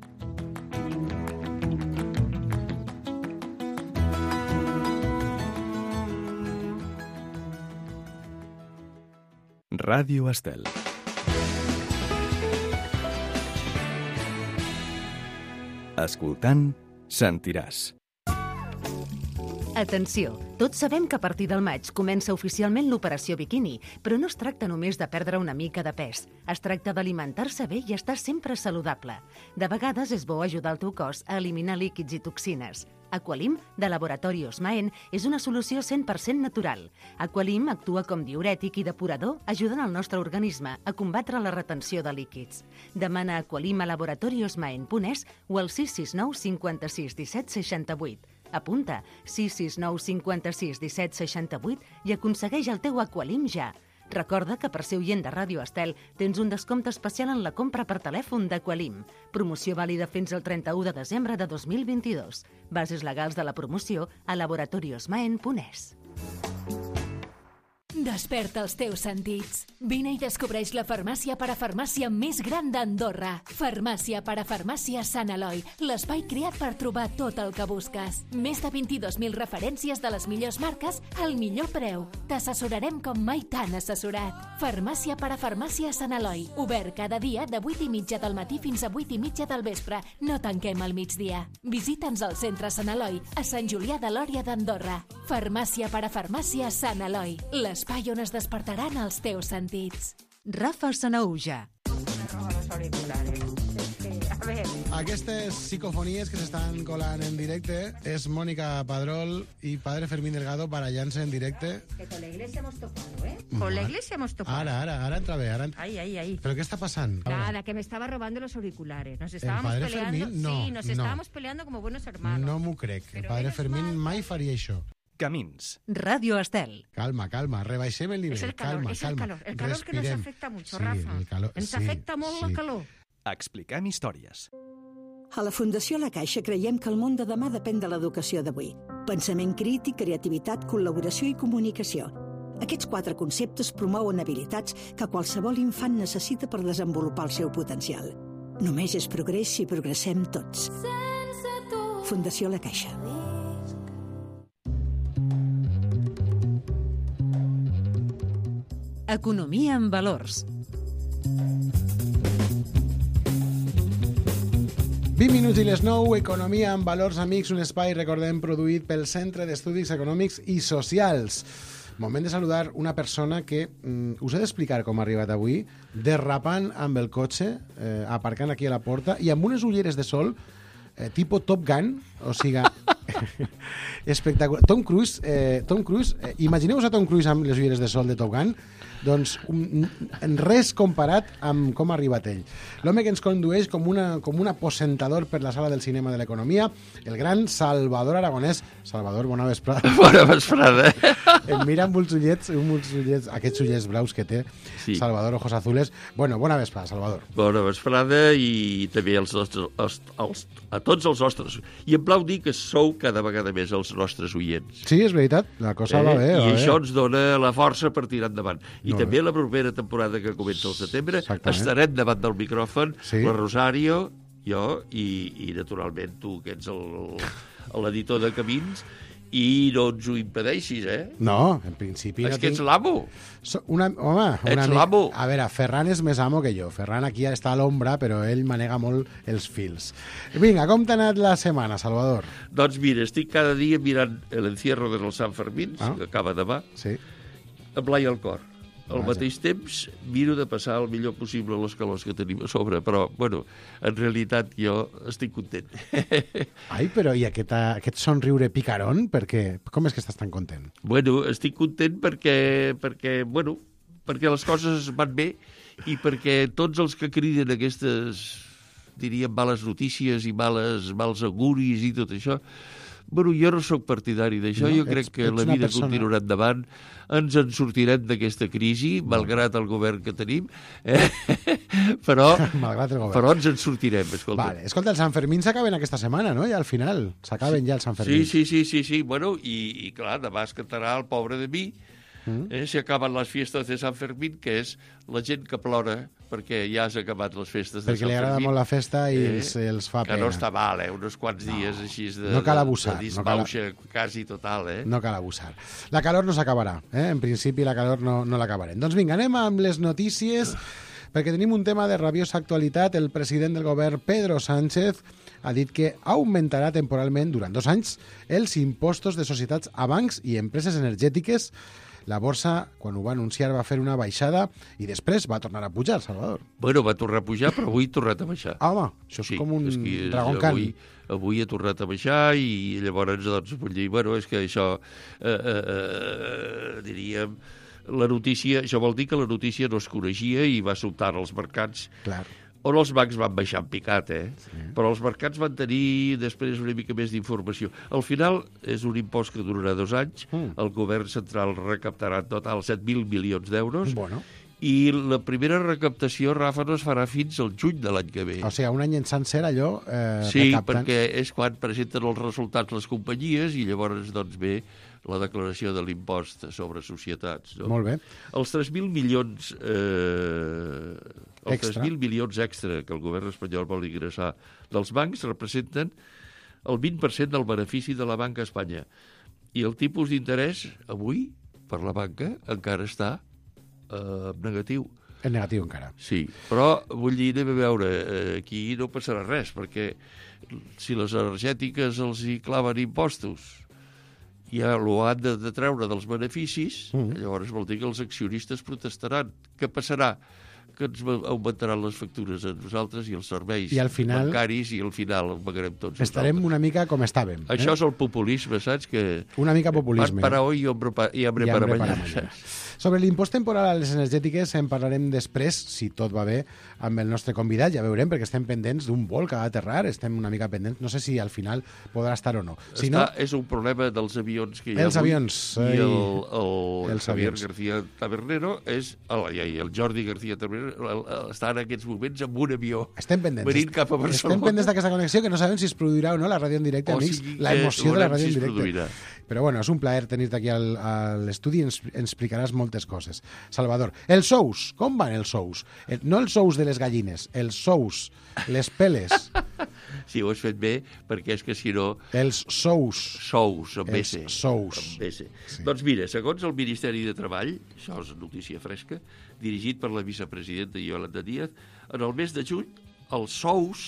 Ràdio Estel. Escoltant, sentiràs. Atenció, tots sabem que a partir del maig comença oficialment l'operació biquini, però no es tracta només de perdre una mica de pes. Es tracta d'alimentar-se bé i estar sempre saludable. De vegades és bo ajudar el teu cos a eliminar líquids i toxines. Aqualim, de Laboratori Osmaen, és una solució cent per cent natural. Aqualim actua com diürètic i depurador, ajudant el nostre organisme a combatre la retenció de líquids. Demana Aqualim a laboratori osmaen punt es o al sis sis nou cinquanta-sis disset seixanta-vuit. Apunta sis sis nou cinquanta-sis disset seixanta-vuit i aconsegueix el teu Aqualim ja. Recorda que per ser oient de Ràdio Estel tens un descompte especial en la compra per telèfon d'Aqualim. Promoció vàlida fins al trenta-u de desembre de dos mil vint-i-dos. Bases legals de la promoció a laboratori osmaen punt es. Desperta els teus sentits. Vine i descobreix la farmàcia parafarmàcia més gran d'Andorra. Farmàcia parafarmàcia Sant Eloi, l'espai creat per trobar tot el que busques. Més de vint-i-dos mil referències de les millors marques al millor preu. T'assessorarem com mai t'han assessorat. Farmàcia parafarmàcia Sant Eloi, obert cada dia de vuit i mitja del matí fins a vuit i mitja del vespre. No tanquem al migdia. Visita'ns al centre Sant Eloi, a Sant Julià de Lòria d'Andorra. Farmàcia parafarmàcia Sant Eloi, l'espai on es despertaran els teus sentits. Rafa Sanauja. Aquestes psicofonies que s'estan colant en directe és Mónica Padrol i Padre Fermín Delgado barallant-se en directe. Que con la iglesia hemos tocado, ¿eh? Con la iglesia hemos tocado. Ara, ara, ara entra bé. Ara entra... Ay, ay, ay. ¿Pero qué está pasando? Nada, que me estaba robando los auriculares. Nos estábamos Padre peleando. Fermín? No, sí, nos no. estábamos peleando como buenos hermanos. No m'ho crec. El Padre Fermín mai faria això. Camins. Ràdio Estel. Calma, calma, rebaixem el nivell. Es el calor, calma, es el calma. calor. El calor Respirem. que nos afecta mucho, sí, Rafa. El calor, Ens sí, afecta molt sí. el calor. Expliquem històries. A la Fundació La Caixa creiem que el món de demà depèn de l'educació d'avui. Pensament crític, creativitat, col·laboració i comunicació. Aquests quatre conceptes promouen habilitats que qualsevol infant necessita per desenvolupar el seu potencial. Només és progrés si progressem tots. Fundació La Caixa. Economia en valors. vint minuts i les nou, Economia amb valors, amics, un espai, recordem, produït pel Centre d'Estudis Econòmics i Socials. Moment de saludar una persona que mm, us he d'explicar com ha arribat avui, derrapant amb el cotxe, eh, aparcant aquí a la porta, i amb unes ulleres de sol, eh, tipo Top Gun, o sigui, espectacular. Tom Cruise, eh, Tom Cruise, eh, imagineu-vos a Tom Cruise amb les ulleres de sol de Top Gun, doncs un, res comparat amb com ha arribat ell. L'home que ens condueix com, una, com un aposentador per la sala del cinema de l'economia, el gran Salvador Aragonès. Salvador, bona vesprada. Bona vesprada. Em mira amb uns ullets, uns ullets, aquests ullets blaus que té, sí. Salvador, ojos azules. Bueno, bona vesprada, Salvador. Bona vesprada i també als nostres, als, als, a tots els nostres. I em plau dir que sou cada vegada més els nostres oients. Sí, és veritat, la cosa eh? va bé. I va això bé. ens dona la força per tirar endavant. I no, també bé. la propera temporada que comença al setembre Exactament. estarem davant del micròfon, sí. la Rosario, jo i, i naturalment tu, que ets l'editor de Camins, i no ens ho impedeixis, eh? No, en principi... És no que tinc... ets l'amo. So, una, home, ets una l'amo. A veure, Ferran és més amo que jo. Ferran aquí està a l'ombra, però ell manega molt els fils. Vinga, com t'ha anat la setmana, Salvador? Doncs mira, estic cada dia mirant l'encierro de los San Fermins, ah. que acaba demà, sí. amb l'ai al cor. Al ah, mateix sí. temps, miro de passar el millor possible les calors que tenim a sobre, però, bueno, en realitat jo estic content. Ai, però i aquest, aquest somriure picaron, per què? Com és que estàs tan content? Bueno, estic content perquè, perquè, bueno, perquè les coses van bé i perquè tots els que criden aquestes, diríem, males notícies i males, mals auguris i tot això, bueno, jo no sóc partidari d'això, no, jo crec ets, que ets la vida persona... continuarà endavant, ens en sortirem d'aquesta crisi, no. malgrat el govern que tenim, eh? però, malgrat el govern. però ens en sortirem, escolta. Vale. Escolta, els Sant Fermín s'acaben aquesta setmana, no? Ja al final, s'acaben sí. ja els Sant Fermín. Sí, sí, sí, sí, sí. Bueno, i, i clar, demà es cantarà el Pobre de mi, mm. eh? si acaben les festes de Sant Fermín, que és la gent que plora perquè ja has acabat les festes de perquè Sant Fermín. Perquè li agrada molt la festa i eh, els, els fa que pena. no està mal, eh? Uns quants dies no, així de, no cal abusar, de disbauxa no cal... quasi total, eh? No cal abusar. La calor no s'acabarà, eh? En principi la calor no, no l'acabarem. Doncs vinga, anem amb les notícies, perquè tenim un tema de rabiosa actualitat. El president del govern, Pedro Sánchez, ha dit que augmentarà temporalment, durant dos anys, els impostos de societats a bancs i empreses energètiques. La borsa, quan ho va anunciar, va fer una baixada i després va tornar a pujar, Salvador. Bueno, va tornar a pujar, però avui ha tornat a baixar. Ah, home, això és sí, com un és que dragon can. Avui, avui ha tornat a baixar i llavors, doncs, vull dir, bueno, és que això, eh, eh, eh, diríem, la notícia, això vol dir que la notícia no es coneixia i va sobtar els mercats. Clar. On els bancs van baixar en picat, eh? Sí. Però els mercats van tenir després una mica més d'informació. Al final és un impost que durarà dos anys. Mm. El govern central recaptarà en total set mil milions d'euros. Bueno. I la primera recaptació, Rafa, no es farà fins al juny de l'any que ve. O sigui, un any en sencer allò eh, sí, recapten... perquè és quan presenten els resultats les companyies i llavors doncs ve la declaració de l'impost sobre societats. No? Molt bé. Els tres mil milions... Eh, els extra. tres mil milions extra que el govern espanyol vol ingressar dels bancs representen el vint per cent del benefici de la banca a Espanya. I el tipus d'interès avui per la banca encara està eh, negatiu. En negatiu encara. Sí, però vull dir, anem a veure, eh, aquí no passarà res, perquè si les energètiques els hi claven impostos ja ho han de, de treure dels beneficis, mm. llavors vol dir que els accionistes protestaran. Què passarà? Que ens augmentaran les factures a nosaltres i els serveis I al final, bancaris i al final el pagarem tots. Estarem nosaltres. una mica com estàvem. Això eh? és el populisme, saps? Que una mica populisme. Para hoy y hambre para, y hambre para, para mañana. mañana. Sobre l'impost temporal a les energètiques en parlarem després, si tot va bé, amb el nostre convidat. Ja veurem, perquè estem pendents d'un vol que ha d'aterrar, estem una mica pendents. No sé si al final podrà estar o no. Si Està, no... És un problema dels avions que hi ha els avui. Avions, I el, el, el Javier avions. García Tabernero és... El, i el Jordi García Tabernero està en aquests moments amb un avió estem pendents, venint cap a Barcelona. Estem pendents d'aquesta connexió, que no sabem si es produirà o no la ràdio en directe, o amics. sigui la emoció de la ràdio si en directe. produirà. Però bueno, és un plaer tenir-te aquí al, a l'estudi i ens, ens explicaràs moltes coses. Salvador, els sous, com van els sous? El, no els sous de les gallines, els sous, les peles. Sí, ho has fet bé, perquè és que si no... Els sous. Sous, amb els S. sous. Amb S. Sí. Doncs mira, segons el Ministeri de Treball, això és notícia fresca, dirigit per la vicepresidenta Yolanda Díaz, en el mes de juny els sous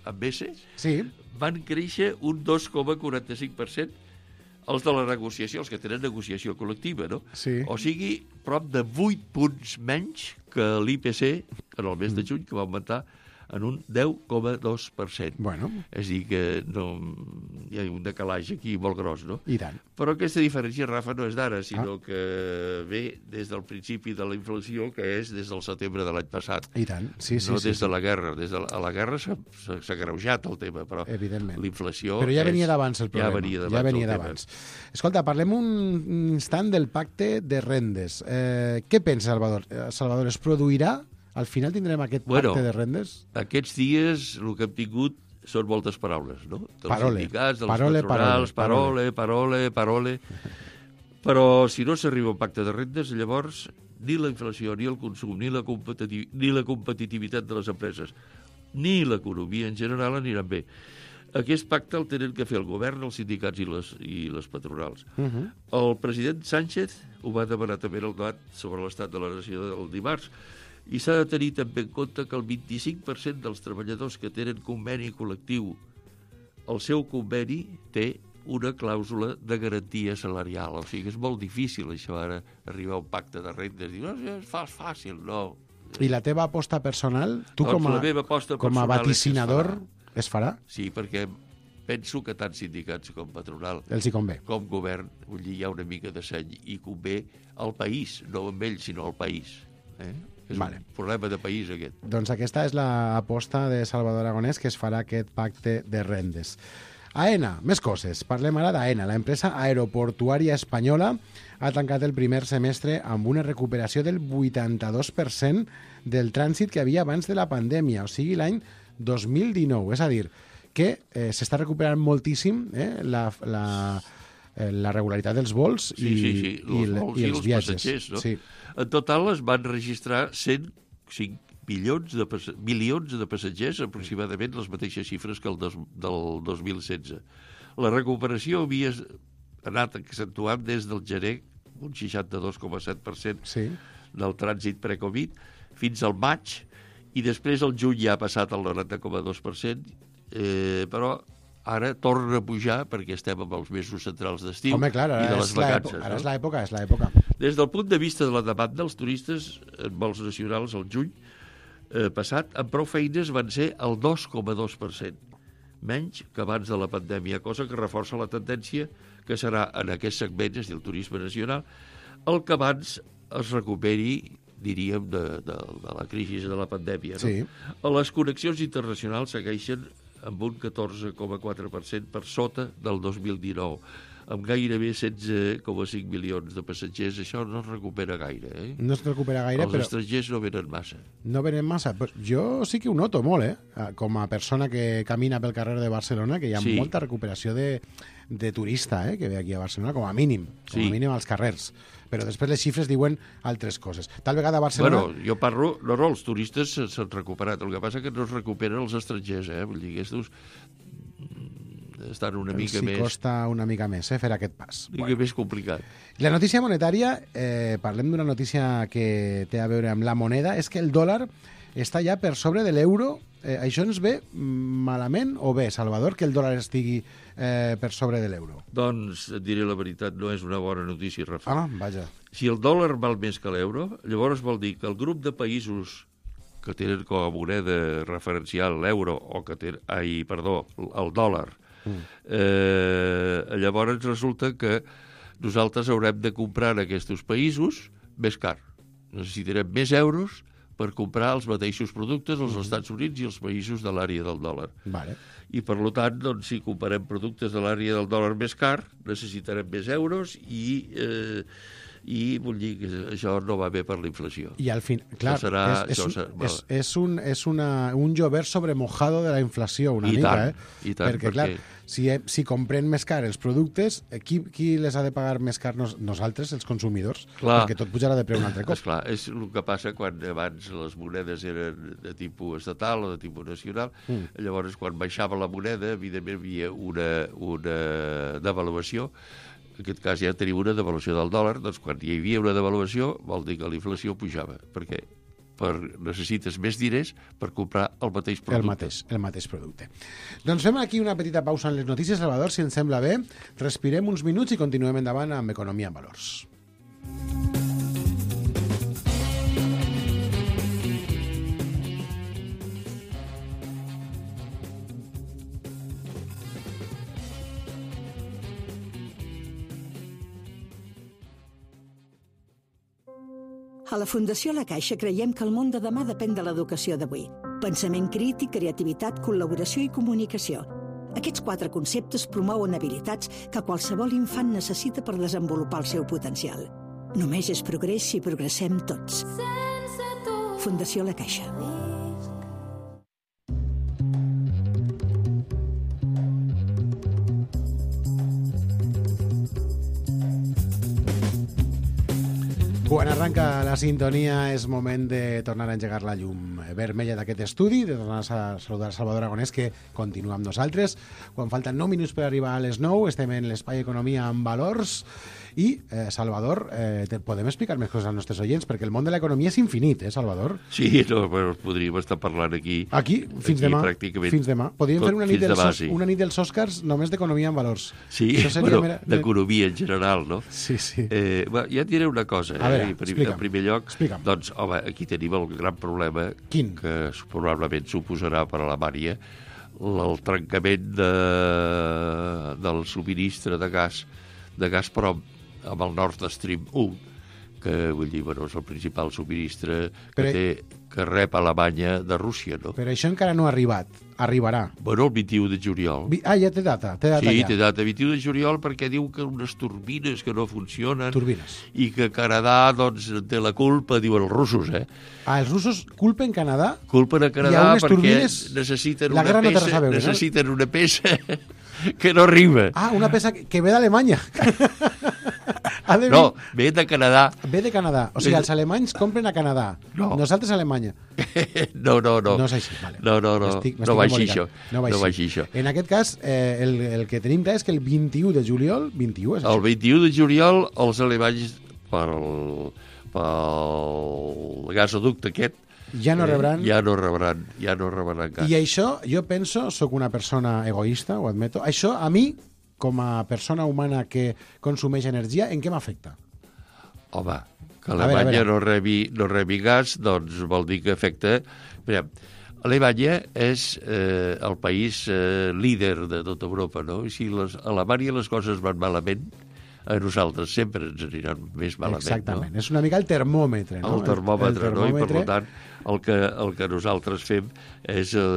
amb S, sí. van créixer un dos coma quaranta-cinc per cent els de la negociació, els que tenen negociació col·lectiva, no? Sí. O sigui, prop de vuit punts menys que l'I P C en el mes de juny, que va augmentar en un deu coma dos per cent. Bueno. És a dir, que no, hi ha un decalatge aquí molt gros, no? I tant. Però aquesta diferència, Rafa, no és d'ara, sinó Ah. que ve des del principi de la inflació, que és des del setembre de l'any passat. I tant, sí, sí. No sí, des sí. de la guerra. Des de la, a la guerra s'ha s'ha- s'ha greujat el tema, però Evidentment. l'inflació... Però ja és- venia d'abans el problema. Ja venia d'abans. Ja venia el tema. d'abans. Escolta, parlem un instant del pacte de rendes. Eh, què pensa, Salvador? Eh, Salvador, es produirà? Al final tindrem aquest Bueno, pacte de rendes? Aquests dies el que hem tingut són moltes paraules, no? Dels Parole. sindicats, dels Parole, patronals, parole, parole, parole, parole... Però si no s'arriba a un pacte de rendes, llavors ni la inflació, ni el consum, ni la, competiti ni la competitivitat de les empreses, ni l'economia en general aniran bé. Aquest pacte el tenen que fer el govern, els sindicats i les, i les patronals. Uh -huh. El president Sánchez ho va demanar també en el debat sobre l'estat de la nació del dimarts, i s'ha de tenir també en compte que el vint-i-cinc per cent dels treballadors que tenen conveni col·lectiu, el seu conveni té una clàusula de garantia salarial. O sigui, és molt difícil això ara, arribar a un pacte de rendes. Dir, no, és fàcil, no. I la teva aposta personal, tu Doncs com a, la meva aposta com a personal és que es vaticinador, es farà? Sí, perquè penso que tant sindicats com patronal, Els hi convé. com govern, vull dir, hi ha una mica de seny i convé al país, no amb ells, sinó al país. Eh? És Vale. un problema de país, aquest. Doncs aquesta és l'aposta de Salvador Aragonès, que es farà aquest pacte de rendes. AENA, més coses. Parlem ara d'AENA. La empresa aeroportuària espanyola ha tancat el primer semestre amb una recuperació del vuitanta-dos per cent del trànsit que havia abans de la pandèmia, o sigui, l'any dos mil dinou. És a dir, que eh, s'està recuperant moltíssim eh, la, la, eh, la regularitat dels vols Sí, i, sí, sí, i, els le- vols i i els els viatges. passatgers, no? Sí. En total es van registrar cent cinc milions de, pas- milions de passatgers, aproximadament les mateixes xifres que el dos, del dos mil setze. La recuperació havia anat accentuant des del gener un seixanta-dos coma set per cent sí. del trànsit pre-Covid fins al maig, i després el juny ja ha passat al noranta coma dos per cent, eh, però ara torna a pujar perquè estem amb els mesos centrals d'estiu Home, clar, i ara, de és les l'època, vacances. ara no? és l'època, és l'època. Des del punt de vista de la demanda, els turistes en vols nacionals al juny eh, passat, amb prou feines van ser el dos coma dos per cent, menys que abans de la pandèmia, cosa que reforça la tendència que serà en aquest segment, és a dir, el turisme nacional, el que abans es recuperi, diríem, de, de, de la crisi de la pandèmia. No? Sí. Les connexions internacionals segueixen amb un catorze coma quatre per cent per sota del dos mil dinou, amb gairebé setze coma cinc milions de passatgers. Això no es recupera gaire. Eh? No es recupera gaire, Els però estrangers no venen massa. no venen massa. Pues jo sí que ho noto molt, eh? Com a persona que camina pel carrer de Barcelona, que hi ha Sí. molta recuperació de, de turista, eh? Que ve aquí a Barcelona, com a mínim, com Sí. a mínim als carrers. Però després les xifres diuen altres coses. Tal vegada a Barcelona... Bueno, jo parlo... No, no, els turistes se- s'han recuperat. El que passa que no es recuperen els estrangers, eh? Vull dir, aquests estan una els mica hi més... costa una mica més eh, fer aquest pas. Una mica més complicat. La notícia monetària, eh, parlem d'una notícia que té a veure amb la moneda, és que el dòlar està ja per sobre de l'euro. Eh, això ens ve malament o bé, Salvador, que el dòlar estigui eh, per sobre de l'euro? Doncs et diré la veritat, no és una bona notícia, Rafa. Ah, vaja. Si el dòlar val més que l'euro, llavors vol dir que el grup de països que tenen com a moneda referencial l'euro, o que tenen, ai, perdó, el dòlar, mm. eh, llavors resulta que nosaltres haurem de comprar en aquests països més car. Necessitarem més euros per comprar els mateixos productes als Estats Units i als països de l'àrea del dòlar. Vale. I, per tant, doncs, si comparem productes de l'àrea del dòlar més car, necessitarem més euros i, eh, i vull dir que això no va bé per la inflació. I al fin, clar, Això serà, és, és, això un, serà, és, és, un, és una, un llover sobre mojado de la inflació, una I mica, tant, eh? i tant, perquè, clar, si, si comprem més car els productes, eh, qui, qui les ha de pagar més car? Nos, nosaltres, els consumidors? Clar. Perquè tot pujarà de preu un altre cop. Esclar, és el que passa quan abans les monedes eren de tipus estatal o de tipus nacional. Mm. Llavors, quan baixava la moneda, evidentment hi havia una, una devaluació. En aquest cas ja tenim una devaluació del dòlar, doncs quan hi havia una devaluació vol dir que la inflació pujava, perquè per, necessites més diners per comprar el mateix producte. El mateix, el mateix producte. Doncs fem aquí una petita pausa en les notícies, Salvador, si ens sembla bé. Respirem uns minuts i continuem endavant amb Economia en Valors. A la Fundació La Caixa creiem que el món de demà depèn de l'educació d'avui. Pensament crític, creativitat, col·laboració i comunicació. Aquests quatre conceptes promouen habilitats que qualsevol infant necessita per desenvolupar el seu potencial. Només és progrés si progressem tots. Fundació La Caixa. Quan arranca la sintonia és moment de tornar a engegar la llum vermella d'aquest estudi, de tornar a saludar Salvador Aragonès, que continua amb nosaltres. Quan falten nou minuts per arribar a les nou, estem en l'Espai Economia en Valors. I, eh, Salvador, eh, te podem explicar més coses als nostres oients? Perquè el món de l'economia és infinit, eh, Salvador? Sí, no, però podríem estar parlant aquí... Aquí, fins aquí, demà. Pràcticament. Fins demà. Podríem tot, fer una nit, dels, demà, sí. una nit dels Oscars només d'economia en valors. Sí, bueno, mera... d'economia en general, no? Sí, sí. Eh, bueno, ja et diré una cosa. A veure, eh? Prim, explica'm. En primer lloc, explica'm. doncs, home, aquí tenim el gran problema. Quin? Que probablement suposarà per a Alemanya el trencament de, del subministre de gas de Gazprom amb el Nord Stream u, que vull dir, bueno, és el principal subministre que, Però... té, que rep Alemanya de Rússia, no? Però això encara no ha arribat. Arribarà. Bueno, el vint-i-u de juliol. Vi... Ah, ja té data. Té data sí, ja. té data. vint-i-u de juliol perquè diu que unes turbines que no funcionen... Turbines. I que Canadà, doncs, té la culpa, diuen els russos, eh? Ah, els russos culpen Canadà? Culpen a Canadà perquè turbines... necessiten la una peça, no veure, necessiten no? una peça que no arriba. Ah, una peça que, que ve d'Alemanya. De no, ve de Canadà. Ve de Canadà. O sigui, els alemanys compren a Canadà. No. Nosaltres a Alemanya. No, no, no. No és així, vale. No, no, no. Estic, no va així, això. No va, no va així. això. En aquest cas, eh, el, el que tenim clar és que el vint-i-u de juliol... vint-i-u, és el vint-i-u de juliol, els alemanys, pel, pel gasoducte aquest, ja no rebran... Eh, ja no rebran, ja no rebran gas. I això, jo penso, sóc una persona egoista, ho admeto, això a mi, com a persona humana que consumeix energia, en què m'afecta? Home, que Alemanya no rebi, no rebi gas, doncs vol dir que afecta... Mira, Alemanya és eh, el país eh, líder de tota Europa, no? I si les, a Alemanya les coses van malament, a nosaltres sempre ens aniran més malament. Exactament, no? És una mica el termòmetre, no? El termòmetre, el, el termòmetre... no? I per tant, el que, el que nosaltres fem és eh,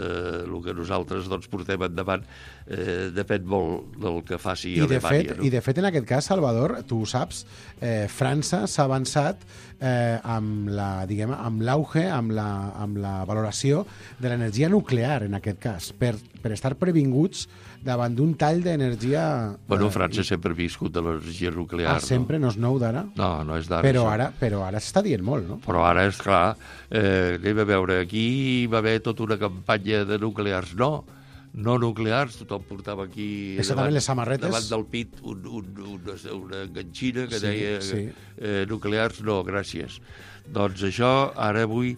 el que nosaltres doncs, portem endavant eh, depèn molt del que faci I Alemanya. De fet, no? I de fet, en aquest cas, Salvador, tu ho saps, eh, França s'ha avançat eh, amb la, diguem, amb l'auge, amb, la, amb la valoració de l'energia nuclear, en aquest cas, per, per estar previnguts davant d'un tall d'energia... Bueno, eh, França i... sempre ha viscut de l'energia nuclear. Ah, sempre? No, no és nou d'ara? No, no és d'ara. Però ara, però ara s'està dient molt, no? Però ara, és clar, eh, anem a veure, aquí va haver tota una campanya de nuclears. No, no nuclears, tothom portava aquí davant, les samarretes davant del pit un, un, un, una enganxina que sí, deia sí. Eh, nuclears, no, gràcies. Doncs això, ara avui,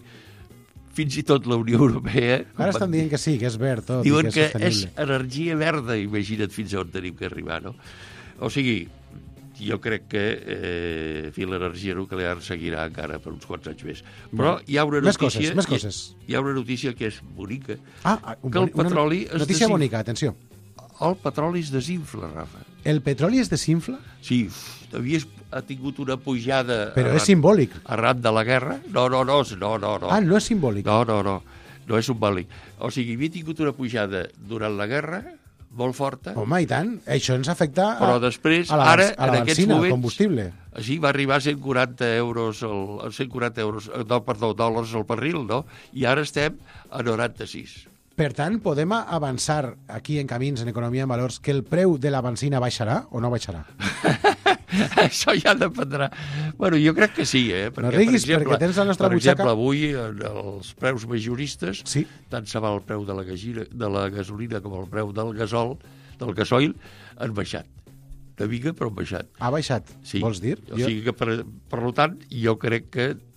fins i tot la Unió Europea... Ara estan dient que sí, que és verd tot. Diuen i que és, que és energia verda, imagina't fins on tenim que arribar, no? O sigui, jo crec que eh, fi, l'energia nuclear seguirà encara per uns quants anys més. Però hi ha una més notícia... Coses, més coses. Hi ha una notícia que és bonica. Ah, que el petroli una notícia desinfla. bonica, atenció. El petroli es desinfla, Rafa. El petroli es desinfla? Sí, havies, ha tingut una pujada... Però arran, és simbòlic. Arran de la guerra? No, no, no, no, no, no. Ah, no és simbòlic. No, no, no, no és simbòlic. O sigui, havia tingut una pujada durant la guerra molt forta. Home, i tant. Això ens afecta a, però després, a la, ara, a la en aquests benzina, moments, al combustible. Sí, va arribar a cent quaranta euros, el, cent quaranta euros, no, perdó, dòlars al barril, no? I ara estem a noranta-sis. Per tant, podem avançar aquí en Camins, en Economia en Valors, que el preu de la benzina baixarà o no baixarà? Això ja dependrà. Bueno, jo crec que sí, eh? Perquè, no riguis, per exemple, perquè tens la nostra per butxaca... exemple, avui els preus majoristes, sí. tant se val el preu de la, gajira, de la gasolina com el preu del gasol, del gasoil, han baixat. Una mica, però han baixat. Ha baixat, sí. vols dir? O sigui que, per, per tant, jo crec que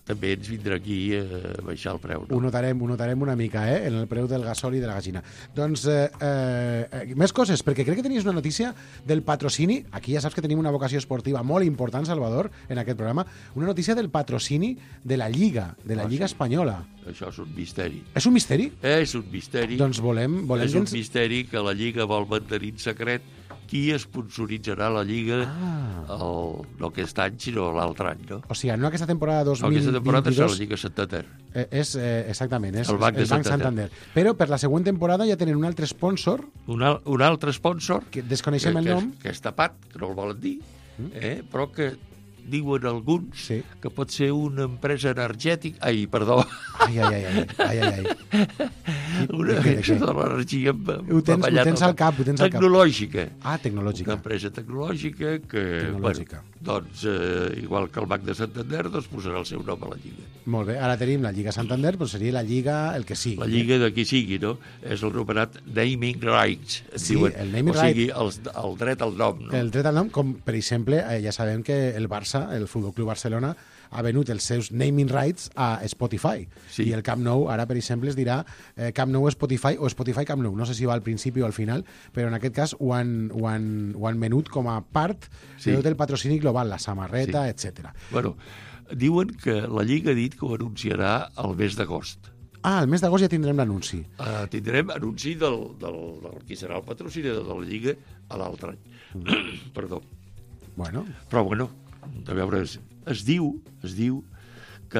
també ens vindrà aquí a baixar el preu. No? Ho notarem, ho notarem una mica, eh? En el preu del gasol i de la gallina. Doncs, eh, eh, més coses, perquè crec que tenies una notícia del patrocini. Aquí ja saps que tenim una vocació esportiva molt important, Salvador, en aquest programa. Una notícia del patrocini de la Lliga, de la Ah, Lliga sí. Espanyola. Això és un misteri. És un misteri? És un misteri. Doncs volem... volem és que un ens... misteri que la Lliga vol mantenir en secret qui esponsoritzarà la Lliga Ah. el, no aquest any, sinó l'altre any, no? O sigui, no aquesta temporada dos mil vint-i-dos... Aquesta temporada serà la Lliga Santander. Eh, és, eh, exactament, és El Banc de el Banc Santander. Santander. Però per la següent temporada ja tenen un altre sponsor... Un, al, un altre sponsor... Que desconeixem que, el nom. Que és, que és tapat, que no el volen dir, eh? Però que diuen alguns sí. que pot ser una empresa energètica... Ai, perdó. Ai, ai, ai, ai, ai, ai, ai. Una empresa de l'energia... Ho tens, ho tens al cap, ho tens al cap. Tecnològica. Ah, tecnològica. Una empresa tecnològica que, Tecnològica. bueno, doncs, eh, igual que el Banc de Santander, doncs posarà el seu nom a la Lliga. Molt bé, ara tenim la Lliga Santander, però seria la Lliga el que sigui. La Lliga de qui sigui, no? És el anomenat naming rights. Es Sí, diuen. el naming o sigui, rights. el, el dret al nom, no? El dret al nom, com per exemple, eh, ja sabem que el Barça, el Futbol Club Barcelona, ha venut els seus naming rights a Spotify. Sí. I el Camp Nou, ara, per exemple, es dirà eh, Camp Nou Spotify o Spotify Camp Nou. No sé si va al principi o al final, però en aquest cas ho han, ho han, ho han venut com a part Sí. de tot el patrocini global, la samarreta, Sí. etcètera. Bueno, diuen que la Lliga ha dit que ho anunciarà el mes d'agost. Ah, el mes d'agost ja tindrem l'anunci. Uh, tindrem anunci del, del, del qui serà el patrocinador de la Lliga a l'altre any. Mm. Perdó. Bueno. Però, bueno, a veure, es, es diu, es diu que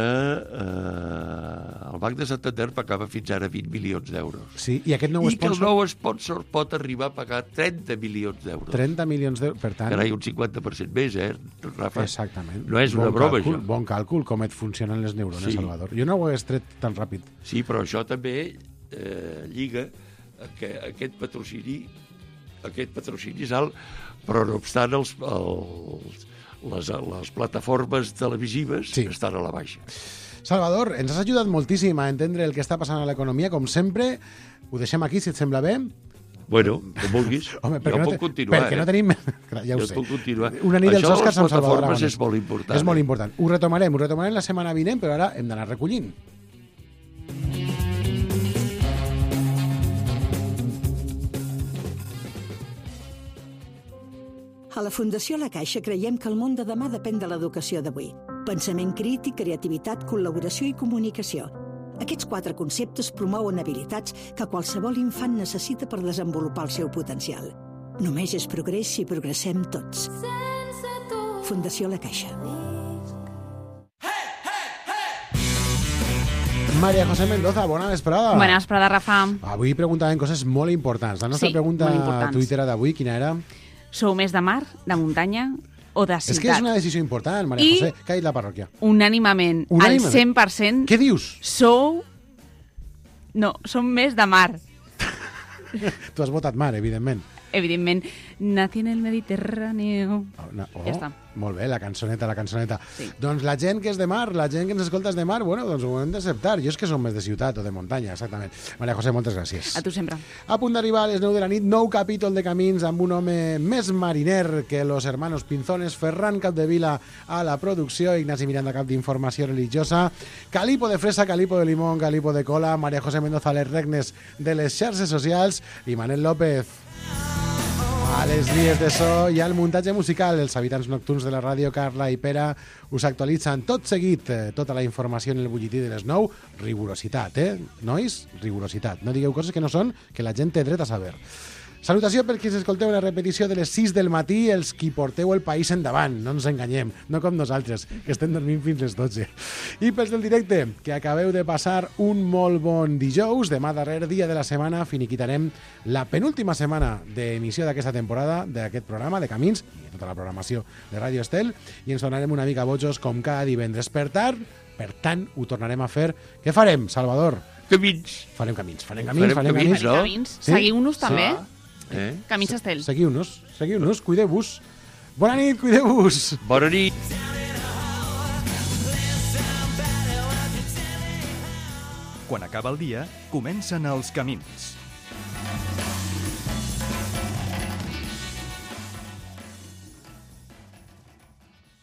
eh, el Banc de Santander pagava fins ara vint milions d'euros. Sí, i aquest nou I que el sponsor... nou sponsor pot arribar a pagar trenta milions d'euros. trenta milions d'euros, per tant... Carai, un cinquanta per cent més, eh, Rafa? Exactament. No és una bon broma, càlcul, això. Bon càlcul, com et funcionen les neurones, Sí. Salvador. Jo no ho he tret tan ràpid. Sí, però això també eh, lliga que aquest patrocini aquest patrocini és alt, però no obstant els, els, les, les plataformes televisives sí. estan a la baixa. Salvador, ens has ajudat moltíssim a entendre el que està passant a l'economia, com sempre. Ho deixem aquí, si et sembla bé. Bueno, com vulguis. Home, jo no puc te... continuar. Perquè eh? no tenim... Ja ho jo sé. puc continuar. Una nit dels Això Oscars de amb les Salvador plataformes Aragonès. és molt important. És molt eh? important. Ho retomarem, ho retomarem la setmana vinent, però ara hem d'anar recollint. A la Fundació La Caixa creiem que el món de demà depèn de l'educació d'avui. Pensament crític, creativitat, col·laboració i comunicació. Aquests quatre conceptes promouen habilitats que qualsevol infant necessita per desenvolupar el seu potencial. Només és progrés si progressem tots. Fundació La Caixa. María José Mendoza, bona vesprada. Bona vesprada, Rafa. Avui preguntaven coses molt importants. La nostra Sí, pregunta molt importants. tuitera d'avui, quina era? Sou més de mar, de muntanya o de ciutat? És que és una decisió important, María I- José. Que ha dit la parròquia? Unànimament, Unànimament? al cent per cent... Què dius? Sou... No, som més de mar. Tu has votat mar, evidentment. Evidentment, nací en el Mediterráneo. Oh, no, oh, Ja està. Molt bé, la cançoneta, la cançoneta. Sí. Doncs la gent que és de mar, la gent que ens escolta és de mar, bueno, doncs ho hem d'acceptar. Jo és que som més de ciutat o de muntanya, exactament. María José, moltes gràcies. A tu sempre. A punt d'arribar a les nou de la nit, nou capítol de Camins amb un home més mariner que los hermanos Pinzones, Ferran Capdevila a la producció, Ignasi Miranda, cap d'Informació Religiosa, Calipo de Fresa, Calipo de Limón, Calipo de Cola, María José Mendoza, les regnes de les xarxes socials i Manel López a les vies de so i al muntatge musical. Els habitants nocturns de la ràdio, Carla i Pere, us actualitzen tot seguit eh, tota la informació en el butlletí de les nou. Rigorositat, eh? Nois, rigorositat. No digueu coses que no són, que la gent té dret a saber. Salutació per qui s'escolteu una repetició de les sis del matí, els qui porteu el país endavant, no ens enganyem, no com nosaltres, que estem dormint fins les dotze. I pels del directe, que acabeu de passar un molt bon dijous, demà darrer dia de la setmana finiquitarem la penúltima setmana d'emissió d'aquesta temporada, d'aquest programa de Camins, i de tota la programació de Ràdio Estel, i ens tornarem una mica bojos com cada divendres. Per tant, per tant, ho tornarem a fer. Què farem, Salvador? Camins. Farem camins, farem camins, farem, Farem camins, camins. no? Camins. Sí? Seguiu-nos també. Eh? Camins Estel. Seguiu-nos, seguiu-nos, cuideu-vos. Bona nit, cuideu-vos. Bona nit. Quan acaba el dia, comencen els camins.